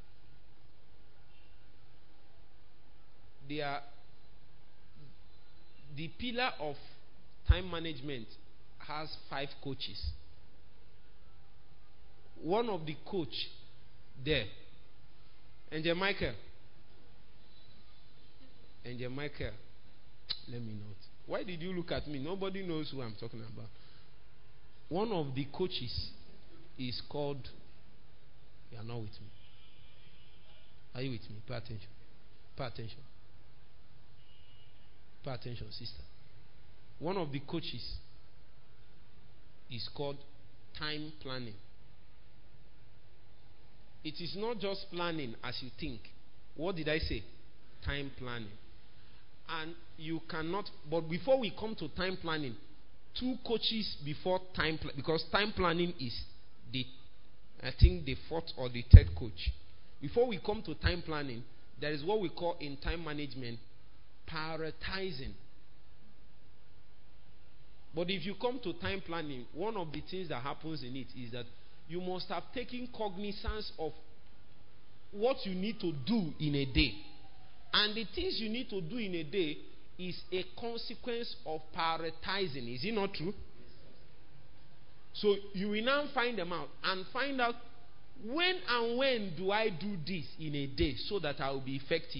the pillar of time management has 5 coaches. One of the coach there, Angel Michael, let me note. Why did you look at me? Nobody knows who I'm talking about. One of the coaches is called... You are not with me. Are you with me? Pay attention. Pay attention. Pay attention, sister. One of the coaches is called time planning. It is not just planning as you think. What did I say? Time planning. And you cannot, but before we come to time planning, 2 coaches before time, because time planning is I think the 4th or the 3rd coach. Before we come to time planning, there is what we call in time management prioritizing. But if you come to time planning, one of the things that happens in it is that you must have taken cognizance of what you need to do in a day. And the things you need to do in a day is a consequence of prioritizing. Is it not true? So you will now find them out and find out when do I do this in a day so that I will be effective.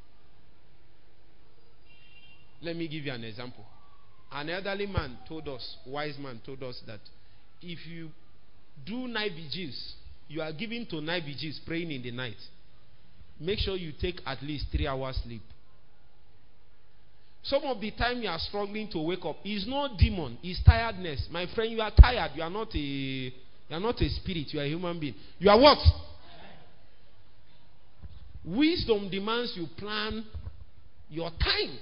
Let me give you an example. An elderly man told us, wise man told us that if you do night vigils, you are given to night vigils, praying in the night. Make sure you take at least 3 hours sleep. Some of the time you are struggling to wake up. It's not demon, it's tiredness. My friend, you are tired. You are not a spirit, you are a human being. You are what? Wisdom demands you plan your time.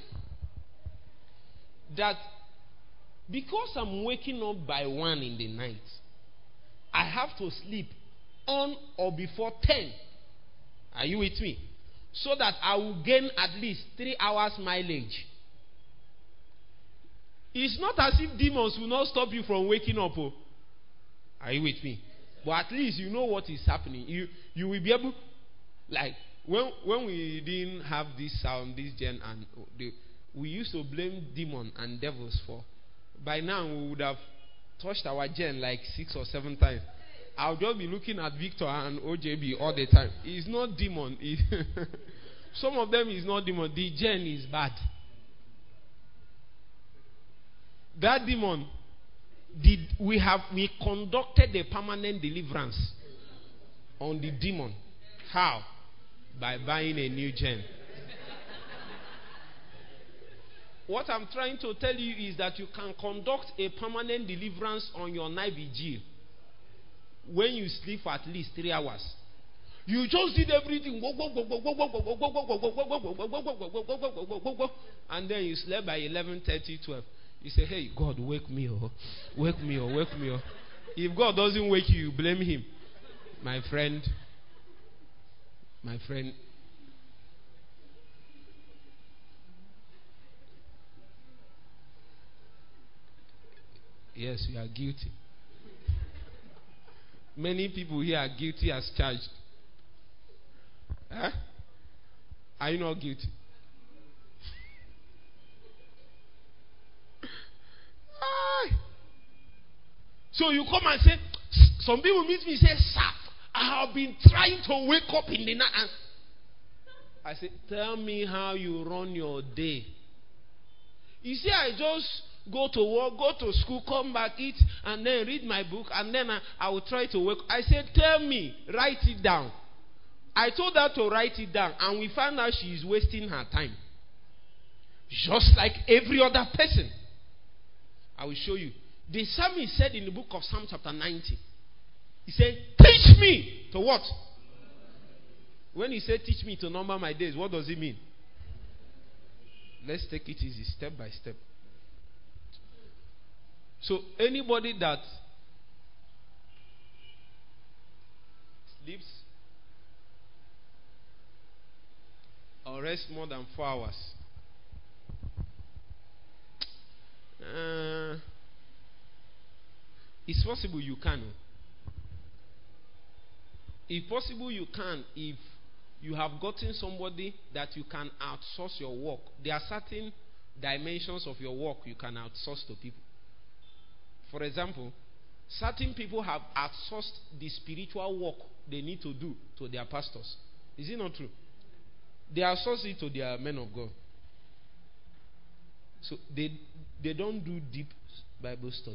That because I'm waking up by 1 in the night, I have to sleep on or before 10. Are you with me? So that I will gain at least 3 hours mileage. It's not as if demons will not stop you from waking up. Oh. Are you with me? But at least you know what is happening. You will be able, like when we didn't have this sound, this gen, and we used to blame demon and devils for. By now we would have touched our gen like 6 or 7 times. I'll just be looking at Victor and OJB all the time. It's not demon. Some of them is not demon. The gen is bad. That demon, we conducted a permanent deliverance on the demon. How? By buying a new gen. What I'm trying to tell you is that you can conduct a permanent deliverance on your night vigil when you sleep for at least 3 hours. You just did everything, and then you slept by 11:30, 12. You say, hey, God, wake me up. Wake me up, wake me up. If God doesn't wake you, you blame him. My friend. Yes, you are guilty. Many people here are guilty as charged. Huh? Are you not guilty? So you come and say, some people meet me and say, sir, I have been trying to wake up in the night. And I say, tell me how you run your day. You see, I just go to work, go to school, come back, eat, and then read my book, and then I will try to wake up. I said, tell me, write it down. I told her to write it down, and we found out she is wasting her time. Just like every other person. I will show you. The psalmist said in the book of Psalm chapter 90, he said, teach me to what? When he said teach me to number my days, what does it mean? Let's take it easy, step by step. So anybody that sleeps or rests more than 4 hours, it's possible you can. If possible you can, if you have gotten somebody that you can outsource your work. There are certain dimensions of your work you can outsource to people. For example, certain people have outsourced the spiritual work they need to do to their pastors. Is it not true? They outsource it to their men of God. So they don't do deep Bible study.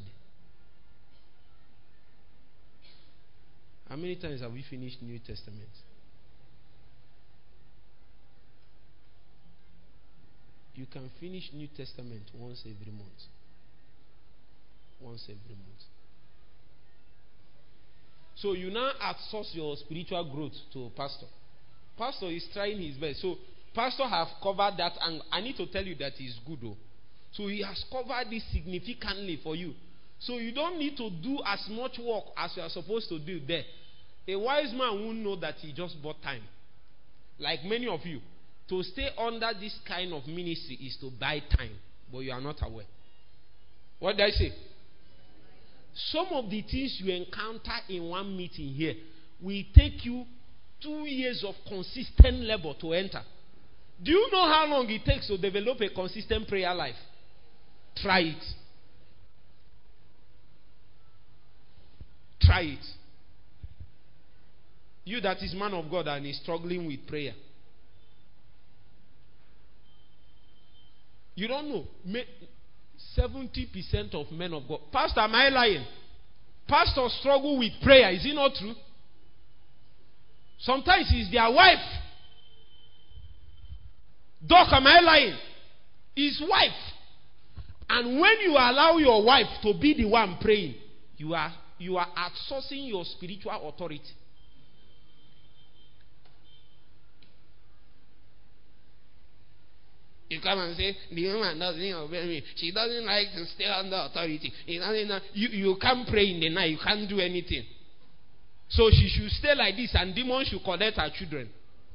How many times have we finished New Testament? You can finish New Testament once every month. Once every month. So you now outsource your spiritual growth to pastor. Pastor is trying his best. So pastor have covered that, and I need to tell you that he's good though. So he has covered this significantly for you. So you don't need to do as much work as you are supposed to do there. A wise man won't know that he just bought time. Like many of you, to stay under this kind of ministry is to buy time, but you are not aware. What did I say? Some of the things you encounter in one meeting here will take you 2 years of consistent labor to enter. Do you know how long it takes to develop a consistent prayer life? Try it. Try it. You that is man of God and is struggling with prayer. You don't know. 70% of men of God. Pastor, am I lying? Pastors struggle with prayer. Is it not true? Sometimes it's their wife. Doc, am I lying? His wife. And when you allow your wife to be the one praying, you are outsourcing your spiritual authority. You come and say, the woman doesn't obey me. She doesn't like to stay under authority. You can't pray in the night. You can't do anything. So she should stay like this and demons should collect her children.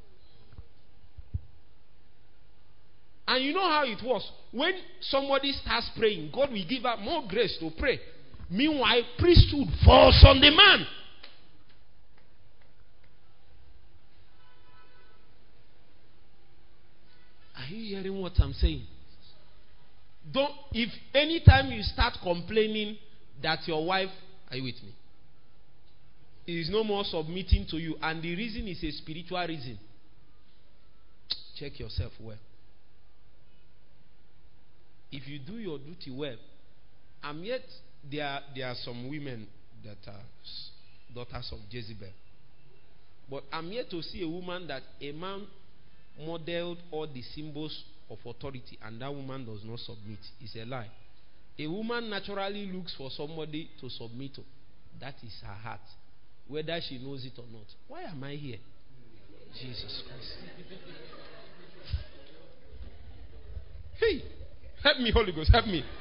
And you know how it was. When somebody starts praying, God will give her more grace to pray. Meanwhile, priesthood falls on the man. Are you hearing what I'm saying? If anytime you start complaining that your wife, are you with me? Is no more submitting to you, and the reason is a spiritual reason, check yourself well. If you do your duty well, and yet there are some women that are daughters of Jezebel, but I'm yet to see a woman that a man modeled all the symbols of authority and that woman does not submit. It's a lie. A woman naturally looks for somebody to submit to. That is her heart, whether she knows it or not. Why am I here? Jesus Christ. Hey, help me, Holy Ghost, help me.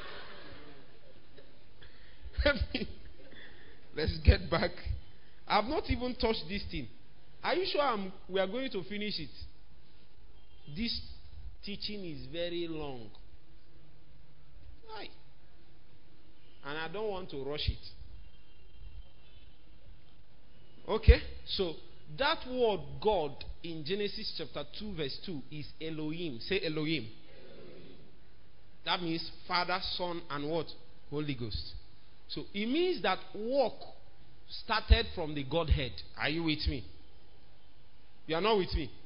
Help me. Let's get back. I've not even touched this thing. Are you sure we are going to finish it? This teaching is very long. Why? And I don't want to rush it. Okay? So, that word God in Genesis chapter 2 verse 2 is Elohim. Say Elohim. That means Father, Son, and what? Holy Ghost. So, it means that work started from the Godhead. Are you with me? You are not with me?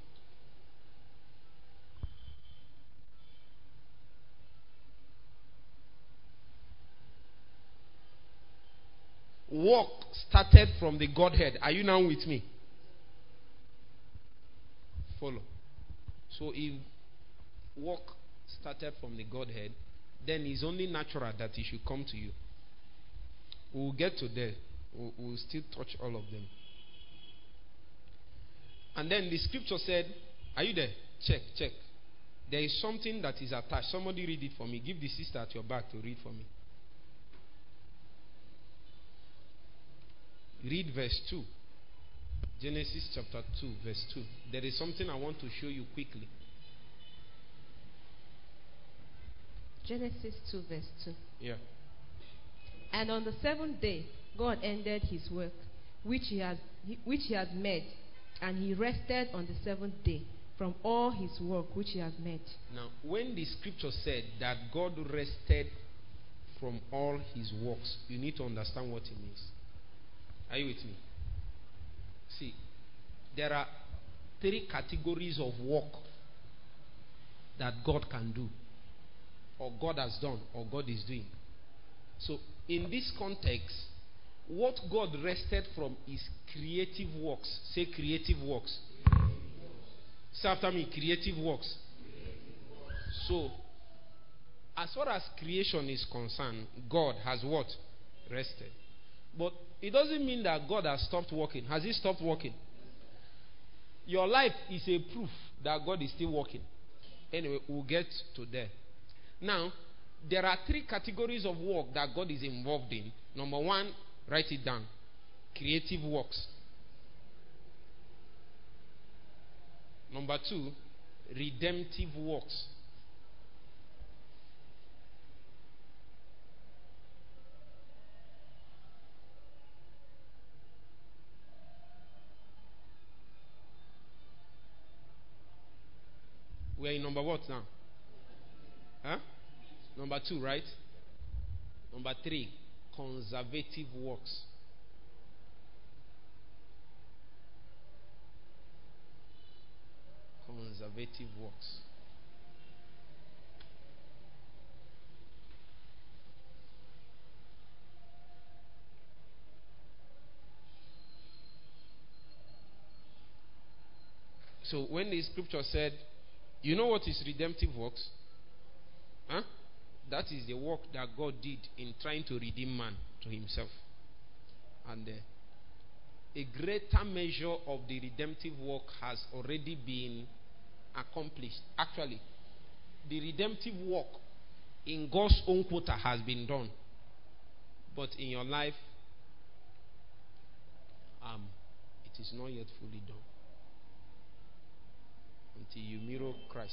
Work started from the Godhead. Are you now with me? Follow. So if work started from the Godhead, then it's only natural that it should come to you. We'll get to there. We'll still touch all of them. And then the scripture said, are you there? Check. There is something that is attached. Somebody read it for me. Give the sister at your back to read for me. Read verse 2. Genesis chapter 2, verse 2. There is something I want to show you quickly. Genesis 2, verse 2. Yeah. And on the seventh day, God ended his work, which he has made, and he rested on the seventh day from all his work which he has made. Now, when the scripture said that God rested from all his works, you need to understand what it means. Are you with me? See, there are 3 categories of work that God can do, or God has done, or God is doing. So, in this context, what God rested from is creative works. Say creative works. Say after me, creative works. So, as far as creation is concerned, God has what? Rested. But it doesn't mean that God has stopped working. Has He stopped working? Your life is a proof that God is still working. Anyway, we'll get to there. Now, there are 3 categories of work that God is involved in. Number 1, write it down. Creative works. Number 2, redemptive works. We're in number what now? Huh? Number 2, right? Number 3, conservative works. Conservative works. So when the scripture said, you know what is redemptive works? Huh? That is the work that God did in trying to redeem man to himself. And a greater measure of the redemptive work has already been accomplished. Actually, the redemptive work in God's own quota has been done. But in your life, it is not yet fully done. Until you mirror Christ.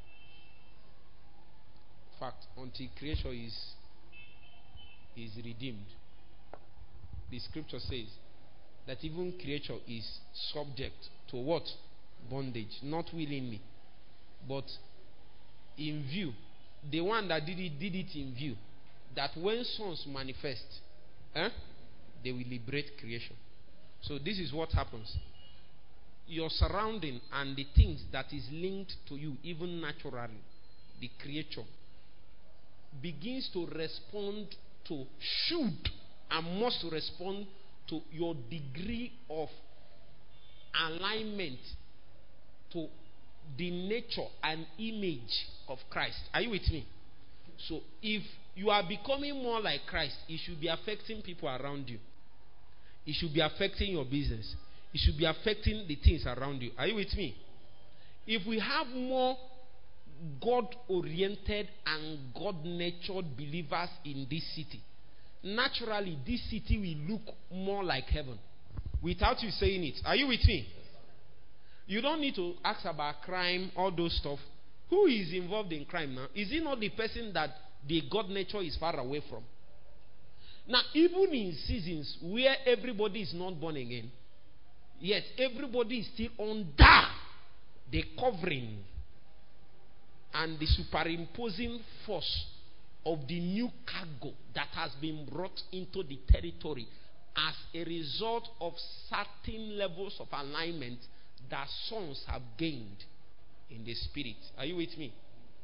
In fact, until creation is redeemed, the scripture says that even creature is subject to what? Bondage. Not willingly, but in view. The one that did it in view. That when sons manifest, they will liberate creation. So this is what happens. Your surrounding and the things that is linked to you, even naturally, the creature, begins to respond to, should and must respond to your degree of alignment to the nature and image of Christ. Are you with me? So if you are becoming more like Christ, it should be affecting people around you. It should be affecting your business. It should be affecting the things around you. Are you with me? If we have more God-oriented and God-natured believers in this city, naturally this city will look more like heaven. Without you saying it. Are you with me? You don't need to ask about crime, all those stuff. Who is involved in crime now? Is it not the person that the God nature is far away from? Now, even in seasons where everybody is not born again, yet everybody is still under the covering and the superimposing force of the new cargo that has been brought into the territory as a result of certain levels of alignment that sons have gained in the spirit. Are you with me?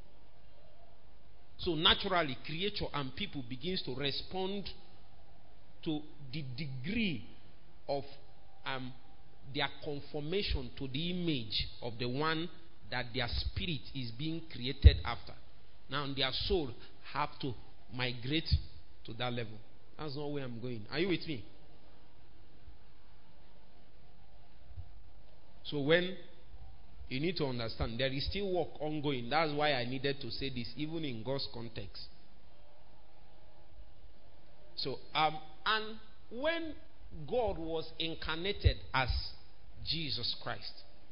So naturally, creature and people begins to respond to the degree of their conformation to the image of the one that their spirit is being created after. Now their soul have to migrate to that level. That's not where I'm going. Are you with me? So when you need to understand, there is still work ongoing. That's why I needed to say this, even in God's context. So, and when God was incarnated as Jesus Christ,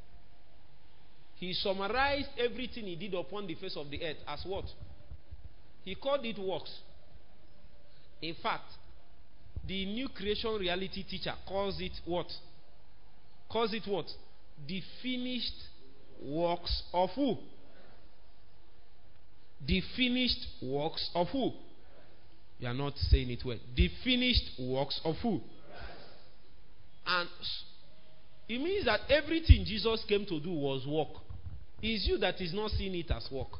He summarized everything He did upon the face of the earth as what? He called it works. In fact, the New Creation Reality teacher calls it what? Calls it what? The finished works of who? The finished works of who? You are not saying it well. The finished works of who? And it means that everything Jesus came to do was work. It's you that is not seeing it as work.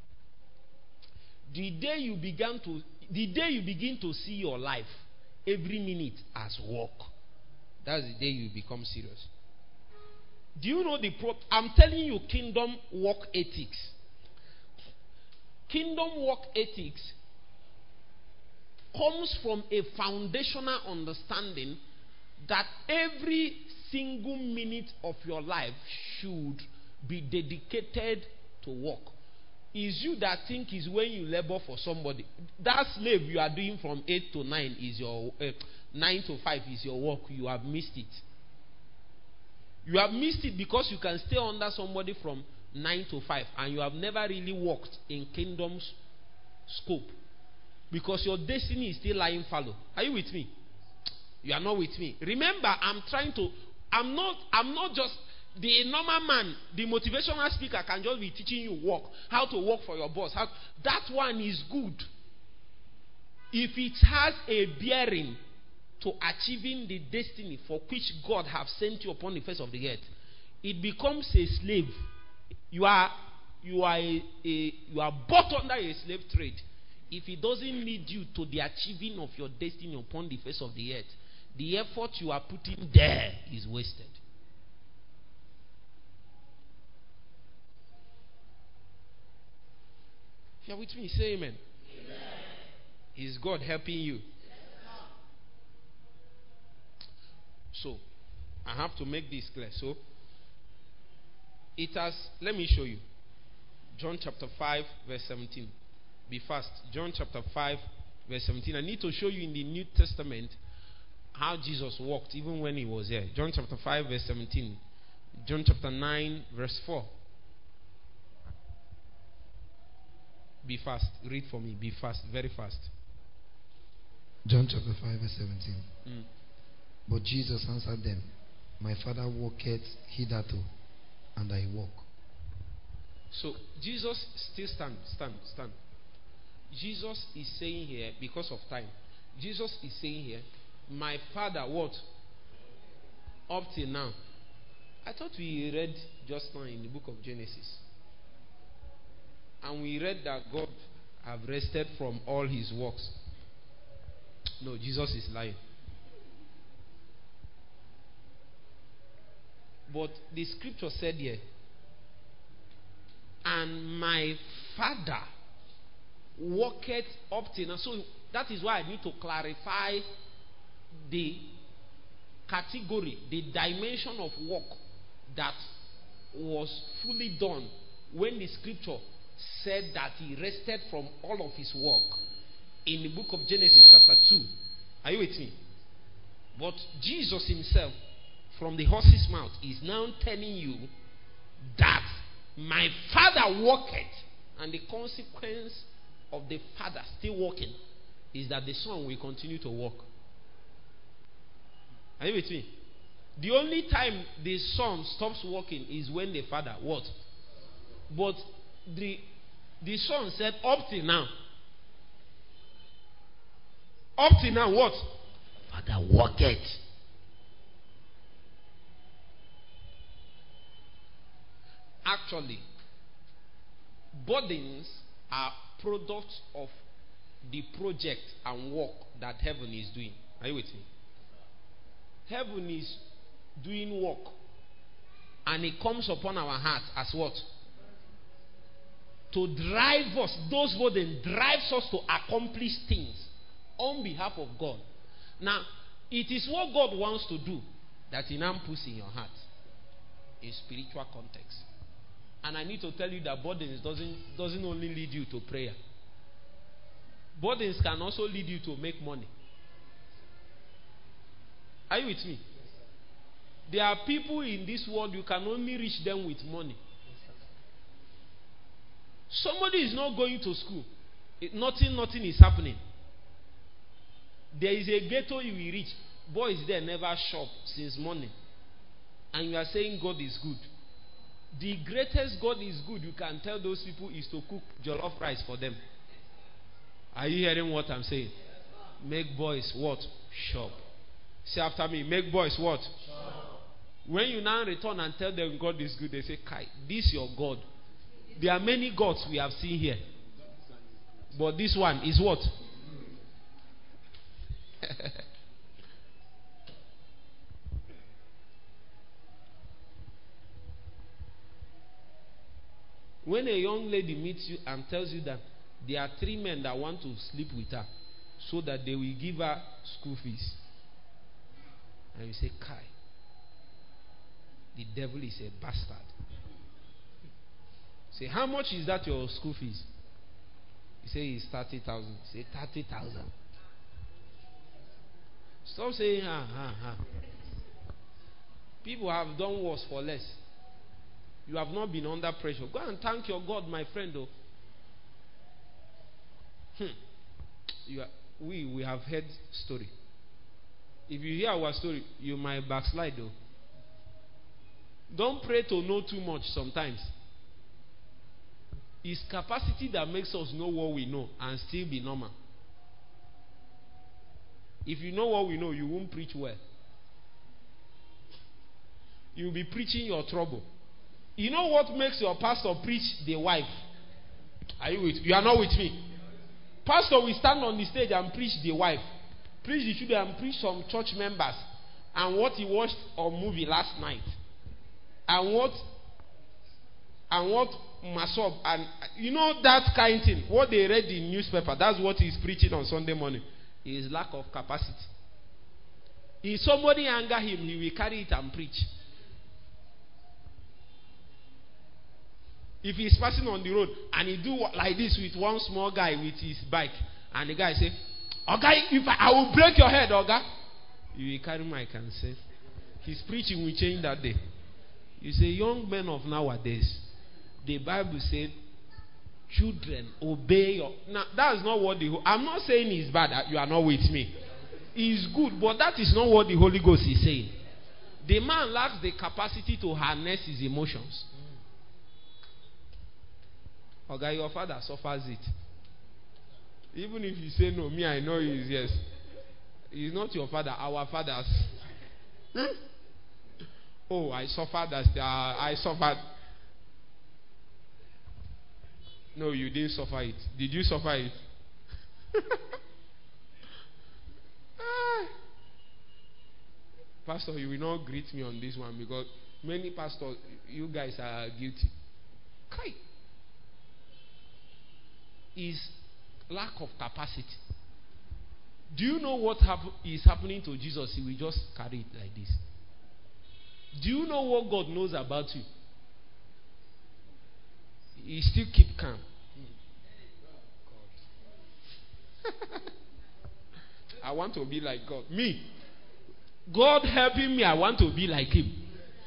The day you begin to see your life every minute as work, that's the day you become serious. Do you know I'm telling you kingdom work ethics. Kingdom work ethics comes from a foundational understanding that every single minute of your life should be dedicated to work. Is you that think is when you labor for somebody. That slave you are doing from 8 to 9 is your 9 to 5 is your work. You have missed it. You have missed it because you can stay under somebody from 9 to 5 and you have never really worked in kingdom's scope. Because your destiny is still lying fallow. Are you with me? You are not with me. Remember, I'm not just the normal man, the motivational speaker can just be teaching you work, how to work for your boss. That one is good. If it has a bearing to achieving the destiny for which God has sent you upon the face of the earth, it becomes a slave. You are bought under a slave trade. If it doesn't lead you to the achieving of your destiny upon the face of the earth, the effort you are putting there is wasted. If you're with me, say amen. Amen. Is God helping you? Yes, so, I have to make this clear. So, it has, let me show you. John chapter 5, verse 17. Be fast. John chapter 5, verse 17. I need to show you in the New Testament how Jesus walked even when he was here. John chapter 5, verse 17. John chapter 9, verse 4. Be fast. Read for me. Be fast. Very fast. John chapter 5, verse 17. But Jesus answered them, My Father walketh hitherto, and I walk. So, Jesus, still stand. Jesus is saying here, because of time, Jesus is saying here, my Father, what? Up till now. I thought we read just now in the book of Genesis. And we read that God have rested from all his works. No, Jesus is lying. But the scripture said here, and my Father walketh up till now. So that is why I need to clarify the category, the dimension of work that was fully done when the scripture said that he rested from all of his work in the book of Genesis chapter 2. Are you with me? But Jesus himself, from the horse's mouth, is now telling you that my Father walketh, and the consequence of the Father still walking is that the Son will continue to walk. Are you with me? The only time the Son stops walking is when the Father what? But the Son said, up till now. Up till now what? Father walketh. Actually, burdens are products of the project and work that heaven is doing. Are you with me? Heaven is doing work, and it comes upon our heart as what? To drive us. Those burdens drives us to accomplish things on behalf of God. Now, it is what God wants to do that He now puts in your heart in spiritual context. And I need to tell you that burdens doesn't only lead you to prayer. Burdens can also lead you to make money. Are you with me? There are people in this world, you can only reach them with money. Somebody is not going to school. Nothing is happening. There is a ghetto you will reach. Boys there never shop since morning. And you are saying God is good. The greatest God is good you can tell those people is to cook jollof rice for them. Are you hearing what I'm saying? Make boys what? Shop. Say after me, make boys what? Shop. When you now return and tell them God is good, they say, Kai, this your God. There are many gods we have seen here. But this one is what? When a young lady meets you and tells you that there are 3 men that want to sleep with her, so that they will give her school fees. And you say, Kai, the devil is a bastard. Say, how much is that your school fees? You say it's 30,000. Say 30,000. Stop saying ha. People have done worse for less. You have not been under pressure. Go and thank your God, my friend. Though. We have heard story. If you hear our story, you might backslide though. Don't pray to know too much sometimes. It's capacity that makes us know what we know and still be normal. If you know what we know, you won't preach well. You'll be preaching your trouble. You know what makes your pastor preach the wife? Are you with? You are not with me. Pastor will stand on the stage and preach the wife, preach the children, and preach some church members, and what he watched on movie last night, and what Masob, and you know that kind of thing. What they read in newspaper, that's what he's preaching on Sunday morning. His lack of capacity. If somebody anger him, he will carry it and preach. If he's passing on the road and he do like this with one small guy with his bike, and the guy say, "Oga, if I will break your head, Oga," you will carry mic and say, his preaching will change that day. You say, young men of nowadays, the Bible said, children, obey your. Now, that's not what I'm not saying it's bad that you are not with me. It's good, but that is not what the Holy Ghost is saying. The man lacks the capacity to harness his emotions. Okay, your father suffers it. Even if you say no, me, I know he is, yes. He's not your father, our fathers. Oh, I suffered that. I suffered. No, you didn't suffer it. Did you suffer it? Pastor, you will not greet me on this one because many pastors, you guys are guilty. Kai is lack of capacity. Do you know what is happening to Jesus? He will just carry it like this. Do you know what God knows about you? He still keep calm. I want to be like God. Me. God helping me, I want to be like him.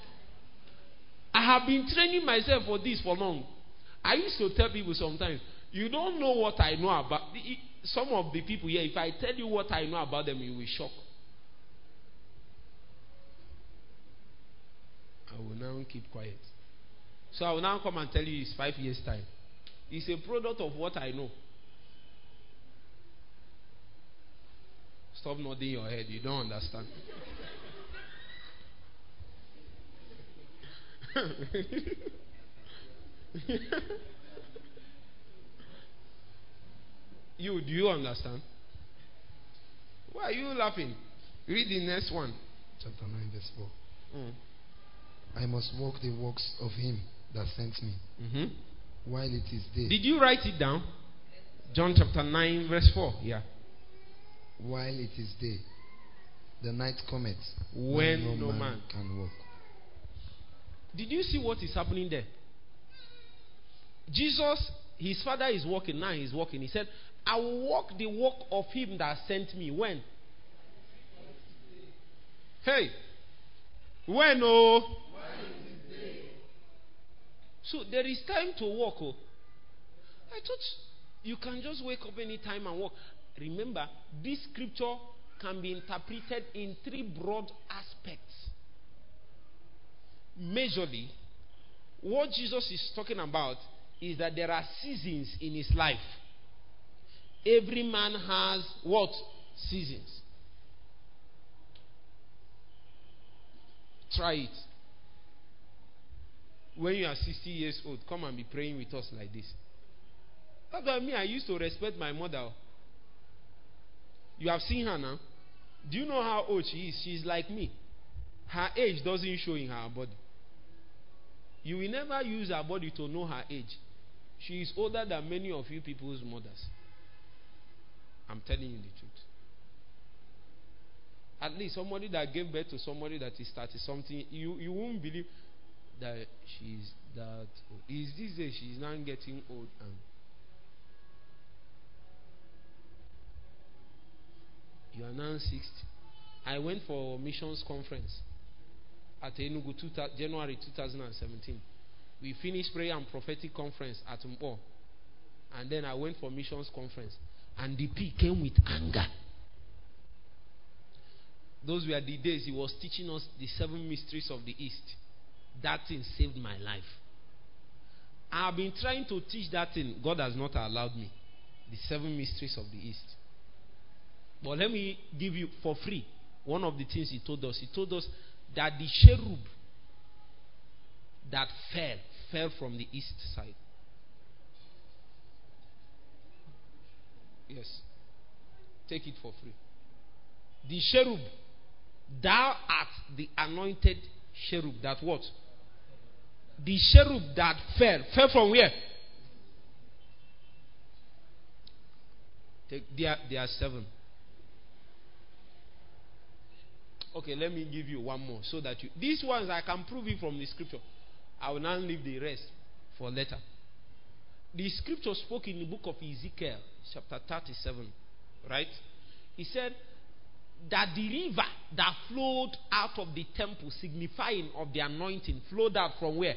I have been training myself for this for long. I used to tell people sometimes, you don't know what I know about. Some of the people here, if I tell you what I know about them, you will shock. I will now keep quiet. So I will now come and tell you it's 5 years' time. It's a product of what I know. Stop nodding your head. You don't understand. Do you understand? Why are you laughing? Read the next one. Chapter 9, verse 4. I must walk the works of him that sent me. While it is day. Did you write it down? John chapter 9, verse 4. Yeah. While it is day, the night cometh when no man can walk. Did you see what is happening there? Jesus, his father is walking. Now he's walking. He said, I will walk the walk of him that sent me. When? Hey. When? Oh. So there is time to walk. Oh. I thought you can just wake up any time and walk. Remember, this scripture can be interpreted in 3 broad aspects. Majorly, what Jesus is talking about is that there are seasons in his life. Every man has what? Seasons. Try it. When you are 60 years old, come and be praying with us like this. That's why I used to respect my mother. You have seen her now. Do you know how old she is? She's like me. Her age doesn't show in her body. You will never use her body to know her age. She is older than many of you people's mothers. I'm telling you the truth. At least somebody that gave birth to somebody that is 30 something, you won't believe that she's that old. Is this day she's now getting old and you are now 60. I went for a missions conference at Enugu January 2017. We finished prayer and prophetic conference at Mpo. And then I went for missions conference. And the P came with anger. Those were the days he was teaching us the 7 mysteries of the East. That thing saved my life. I've been trying to teach that thing. God has not allowed me. The 7 mysteries of the East. But let me give you for free one of the things he told us. He told us that the cherub that fell from the east side. Yes. Take it for free. The cherub, thou art the anointed cherub. That what? The cherub that fell from where? There are 7. Okay, let me give you one more so that these ones I can prove it from the scripture. I will now leave the rest for later. The scripture spoke in the book of Ezekiel, chapter 37, right? He said that the river that flowed out of the temple, signifying of the anointing, flowed out from where?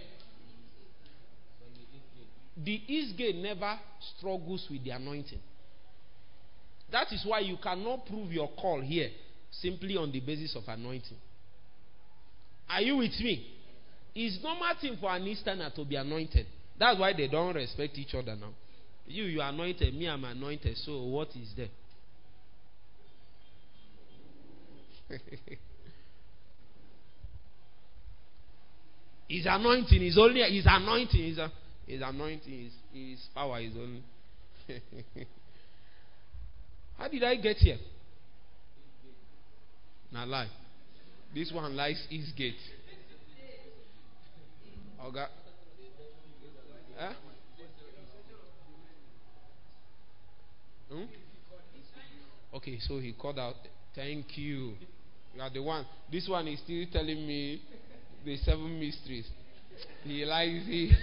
The east gate never struggles with the anointing. That is why you cannot prove your call here simply on the basis of anointing. Are you with me? It's normal thing for an Easterner to be anointed. That's why they don't respect each other now. You are anointed, me I'm anointed, so what is there? His anointing is only his anointing. His anointing is his power is only. How did I get here? Now lie. This one likes East Gate. Oga. Huh? Okay, so he called out. Thank you. You are the one. This one is still telling me the 7 mysteries. He likes it.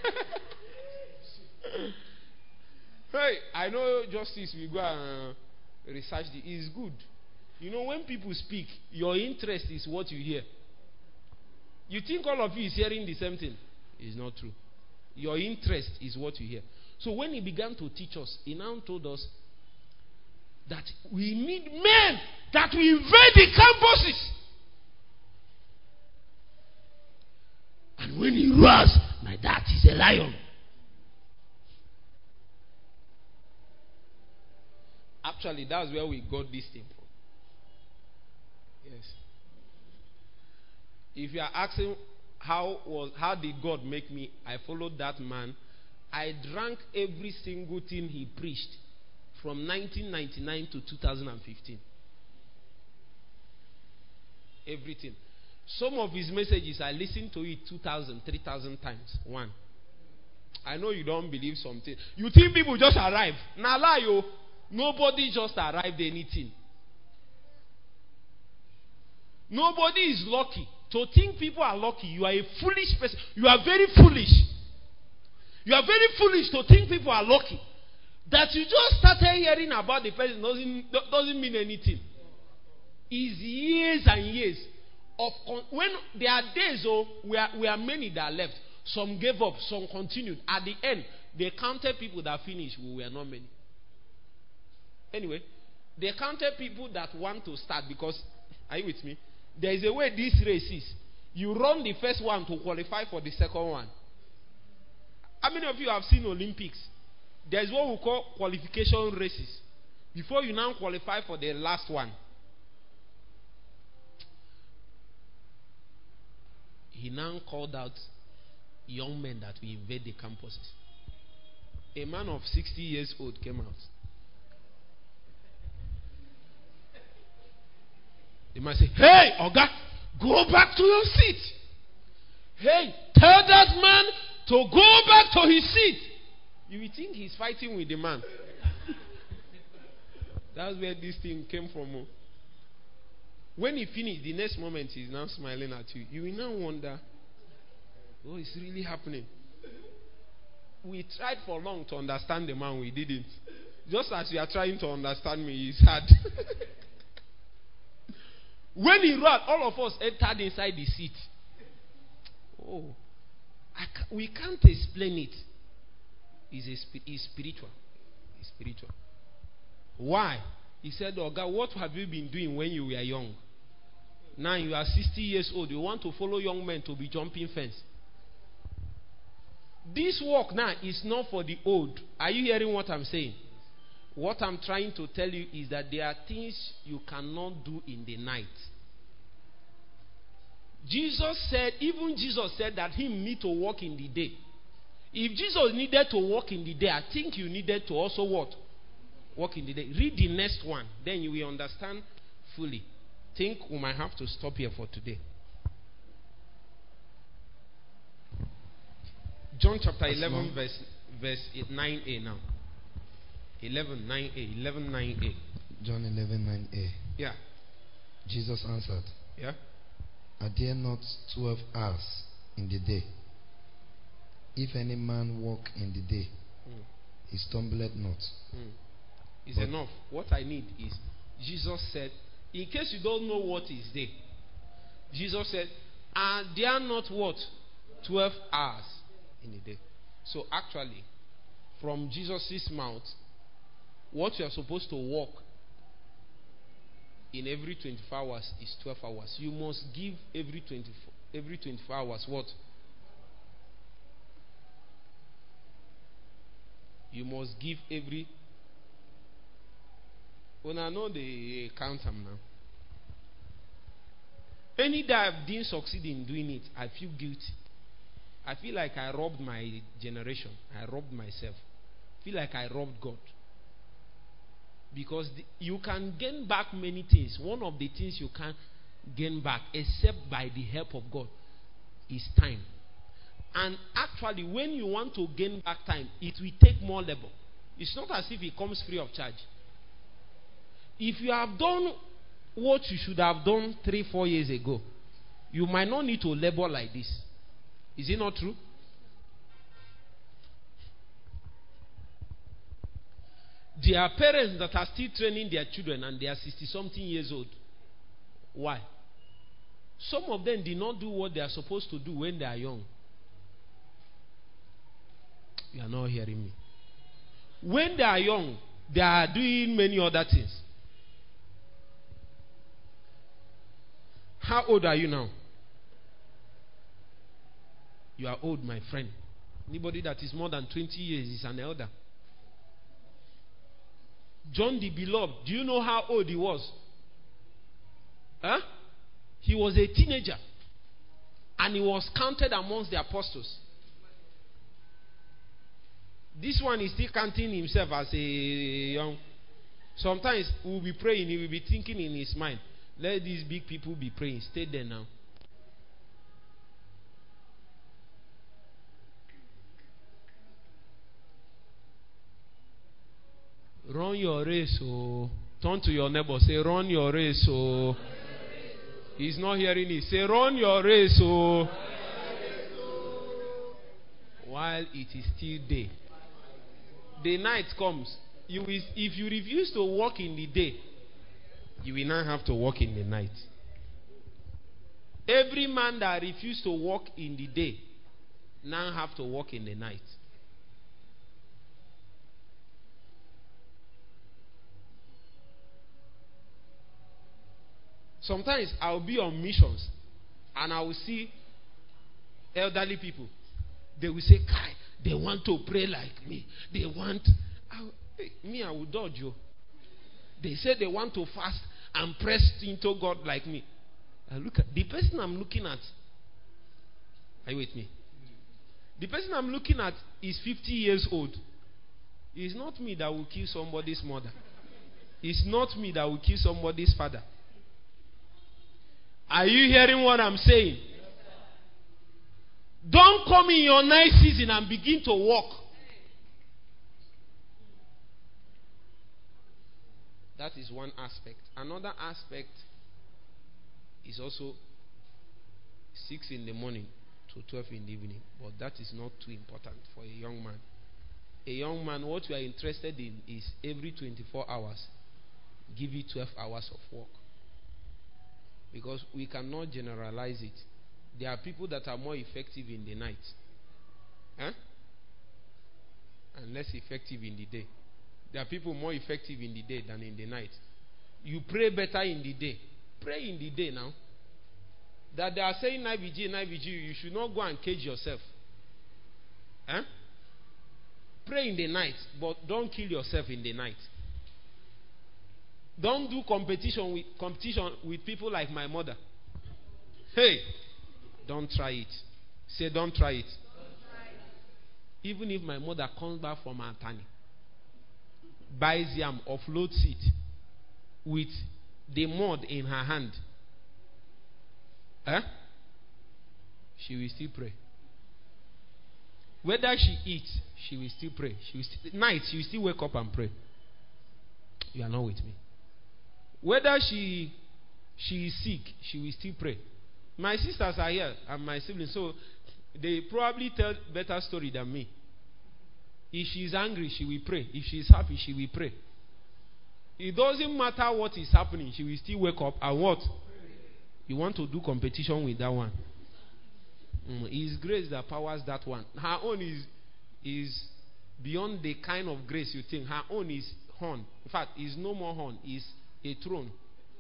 Hey, I know justice. We go and research it. It's good. You know, when people speak, your interest is what you hear. You think all of you is hearing the same thing. It's not true. Your interest is what you hear. So when he began to teach us, he now told us that we need men that will invade the campuses. And when he roars, my dad is a lion. Actually, that's where we got this thing from. Yes. If you are asking how did God make me, I followed that man. I drank every single thing he preached from 1999 to 2015. Everything. Some of his messages, I listened to it 2,000, 3,000 times. One. I know you don't believe something. You think people just arrive. Now lie, yo. Nobody just arrived anything. Nobody is lucky. To think people are lucky, you are a foolish person. You are very foolish. You are very foolish to think people are lucky. That you just started hearing about the person doesn't mean anything. It's years and years of when there are days we are many that left. Some gave up, some continued. At the end, they counted people that finished. We were not many. Anyway, they counted people that want to start because, are you with me? There is a way this race is. You run the first one to qualify for the second one. How many of you have seen Olympics? There is what we call qualification races. Before you now qualify for the last one. He now called out young men that will invade the campuses. A man of 60 years old came out. The man said, "Hey, Oga, go back to your seat. Hey, tell that man to go back to his seat." You will think he's fighting with the man. That's where this thing came from. Oh. When he finished, the next moment he's now smiling at you. You will now wonder, oh, it's really happening. We tried for long to understand the man, we didn't. Just as you are trying to understand me, it's hard. When he ran, all of us entered inside the seat. Oh, we can't explain it. It's spiritual. It's spiritual. Why? He said, oh God, what have you been doing when you were young? Now you are 60 years old. You want to follow young men to be jumping fence. This work now is not for the old. Are you hearing what I'm saying? What I'm trying to tell you is that there are things you cannot do in the night. Even Jesus said that he need to walk in the day. If Jesus needed to walk in the day, I think you needed to also what? Walk in the day. Read the next one. Then you will understand fully. Think we might have to stop here for today. John chapter 11 verse 9a now. 11:9a. 11:9a. John 11:9a. Yeah. Jesus answered. Yeah. Are there not 12 hours in the day? If any man walk in the day, he stumbleth not. It's enough. What I need is, Jesus said, in case you don't know what is day, Jesus said, are there not what? 12 hours in a day. So actually, from Jesus' mouth, what you are supposed to walk in every 24 hours is 12 hours. You must give every 24 hours what? You must give every... When I know they count them now. Any day I didn't succeed in doing it, I feel guilty. I feel like I robbed my generation. I robbed myself. I feel like I robbed God. Because you can gain back many things. One of the things you can't gain back, except by the help of God, is time. And actually, when you want to gain back time, it will take more labor. It's not as if it comes free of charge. If you have done what you should have done 3-4 years ago, you might not need to labor like this. Is it not true? There are parents that are still training their children and they are 60-something years old. Why? Some of them did not do what they are supposed to do when they are young. You are not hearing me. When they are young, they are doing many other things. How old are you now? You are old, my friend. Anybody that is more than 20 years is an elder. John the Beloved, do you know how old he was? Huh? He was a teenager. And he was counted amongst the apostles. This one is still counting himself as a young. Sometimes we will be praying, he will be thinking in his mind, let these big people be praying. Stay there now. Run your race, oh. Turn to your neighbor, say, run your race, oh. He's not hearing it. Say, run your race, oh. While it is still day. The night comes. If you refuse to walk in the day, you will not have to walk in the night. Every man that refuses to walk in the day now have to walk in the night. Sometimes I'll be on missions and I will see elderly people. They will say, Kai, they want to pray like me. They want... I will dodge you. They say they want to fast and press into God like me. I look at the person I'm looking at. Are you with me? The person I'm looking at is 50 years old. It's not me that will kill somebody's mother. It's not me that will kill somebody's father. Are you hearing what I'm saying? Don't come in your night season and begin to walk. That is one aspect. Another aspect is also 6 in the morning to 12 in the evening. But that is not too important for a young man. A young man, what you are interested in is every 24 hours, give you 12 hours of work. Because we cannot generalize it. There are people that are more effective in the night. And less effective in the day. There are people more effective in the day than in the night. You pray better in the day. Pray in the day now. That they are saying night vigil, you should not go and cage yourself. Pray in the night, but don't kill yourself in the night. Don't do competition with people like my mother. Hey, don't try it. Say, don't try it. Even if my mother comes back from Antani, buys yam, offloads it with the mud in her hand, she will still pray. Whether she eats, she will still pray. Night, she will still wake up and pray. You are not with me. Whether she is sick, she will still pray. My sisters are here and my siblings, so they probably tell better story than me. If she is angry, she will pray. If she is happy, she will pray. It doesn't matter what is happening, she will still wake up and what? You want to do competition with that one? It's grace that powers that one. Her own is beyond the kind of grace you think. Her own is horn. In fact, it's no more horn. It's a throne.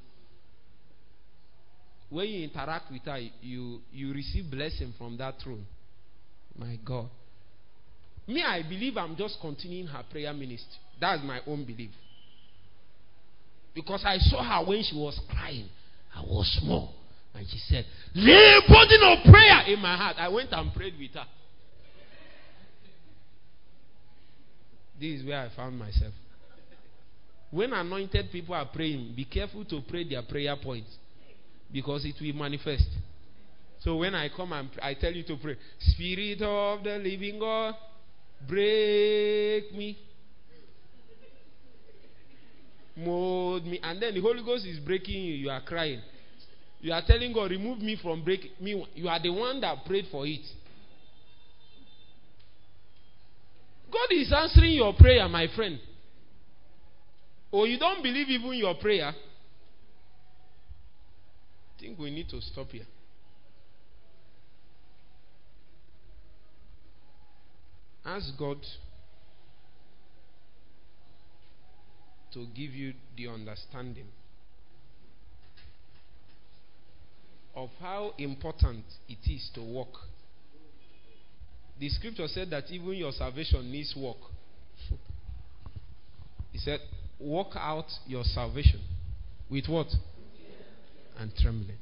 When you interact with her, you receive blessing from that throne. My God. Me, I believe I'm just continuing her prayer ministry. That's my own belief. Because I saw her when she was crying. I was small. And she said, lay a burden of prayer in my heart. I went and prayed with her. This is where I found myself. When anointed people are praying, be careful to pray their prayer points. Because it will manifest. So when I come and I tell you to pray, Spirit of the living God, break me, mold me. And then the Holy Ghost is breaking you. You are crying. You are telling God, remove me from breaking me. You are the one that prayed for it. God is answering your prayer, my friend. Or you don't believe even your prayer. I think we need to stop here. Ask God to give you the understanding of how important it is to walk. The scripture said that even your salvation needs work. He said, work out your salvation with what? And trembling.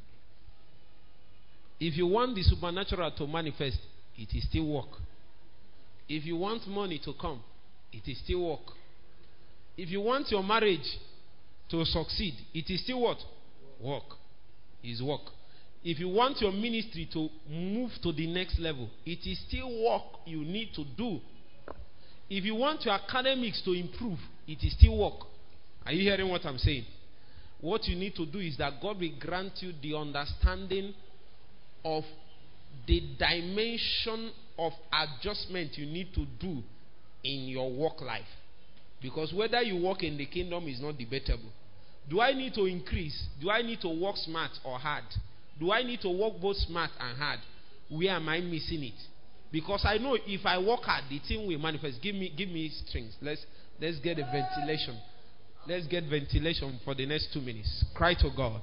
If you want the supernatural to manifest, it is still work. If you want money to come, it is still work. If you want your marriage to succeed, it is still what? Work. Is work. If you want your ministry to move to the next level, it is still work you need to do. If you want your academics to improve, it is still work. Are you hearing what I'm saying? What you need to do is that God will grant you the understanding of the dimension of adjustment you need to do in your work life. Because whether you work in the kingdom is not debatable. Do I need to increase? Do I need to work smart or hard? Do I need to work both smart and hard? Where am I missing it? Because I know if I work hard, the thing will manifest. Give me strings. Let's get a ventilation. Let's get ventilation for the next 2 minutes. Cry to God.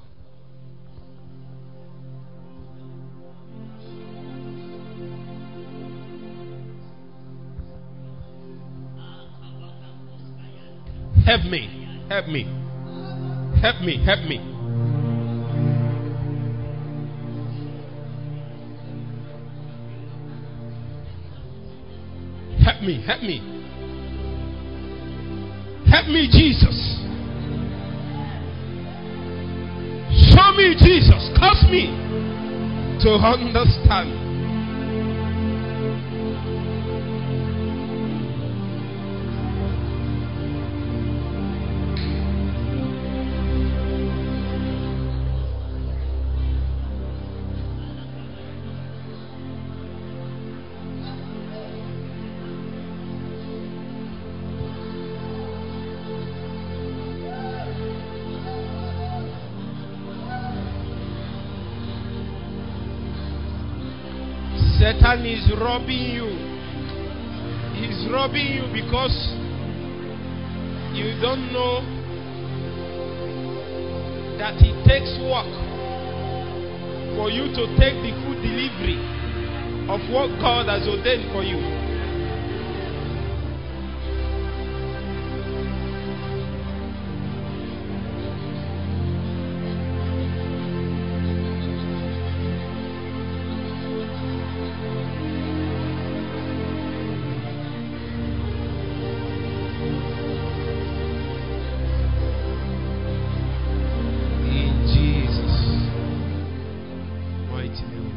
Help me. Help me. Help me. Help me. Help me. Help me. Help me, Jesus. Show me, Jesus. Cause me to understand. Satan is robbing you. He's robbing you because you don't know that it takes work for you to take the full delivery of what God has ordained for you. In Jesus' mighty name.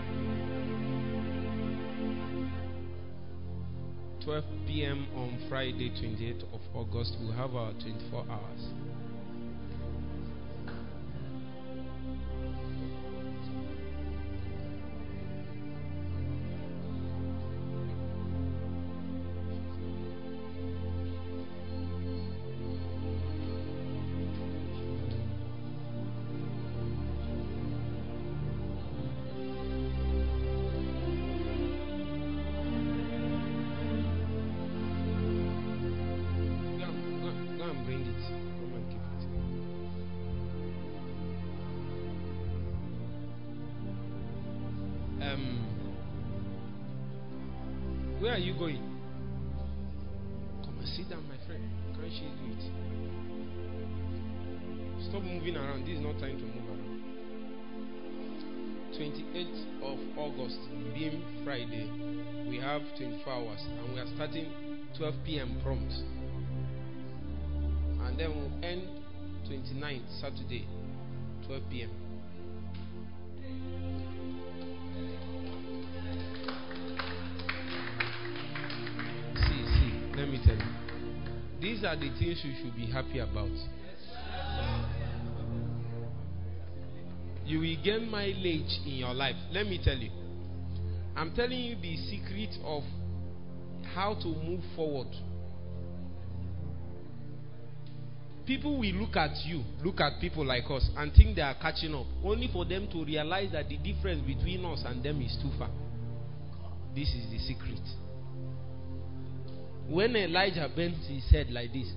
12 p.m. on Friday, 28th of August, we'll have our 24 hours. Go and bring it. Come and keep it. Where are you going? Come and sit down, my friend. Can't she do it? Stop moving around. This is not time to move around. 28th of August, being Friday, we have 24 hours and we are starting 12 p.m. prompt. And then we'll end 29th Saturday, 12 p.m. See, let me tell you. These are the things you should be happy about. You will gain mileage in your life. Let me tell you. I'm telling you the secret of how to move forward. People will look at you, look at people like us, and think they are catching up, only for them to realize that the difference between us and them is too far. This is the secret. When Elijah bent his head like this,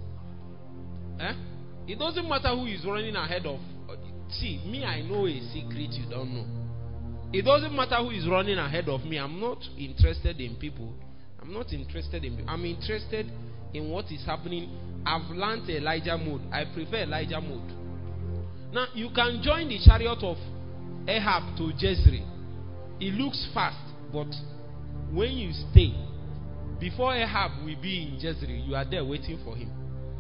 it doesn't matter who is running ahead of. See, me, I know a secret you don't know. It doesn't matter who is running ahead of me. I'm not interested in people. I'm not interested in people. I'm interested in what is happening. I've learned Elijah mode. I prefer Elijah mode. Now, you can join the chariot of Ahab to Jezreel. It looks fast, but when you stay, before Ahab will be in Jezreel, you are there waiting for him.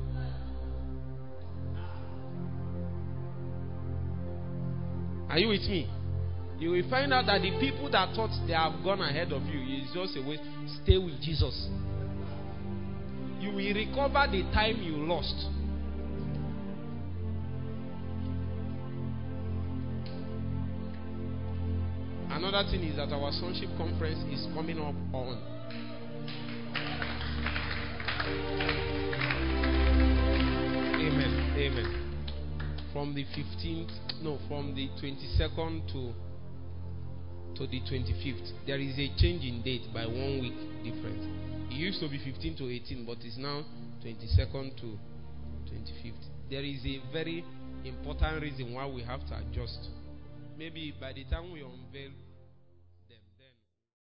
Are you with me? You will find out that the people that thought they have gone ahead of you is just a waste. Stay with Jesus. You will recover the time you lost. Another thing is that our sonship conference is coming up on Amen. From the 22nd to the 25th. There is a change in date by 1 week difference. It used to be 15 to 18, but it's now 22nd to 25th. There is a very important reason why we have to adjust. Maybe by the time we unveil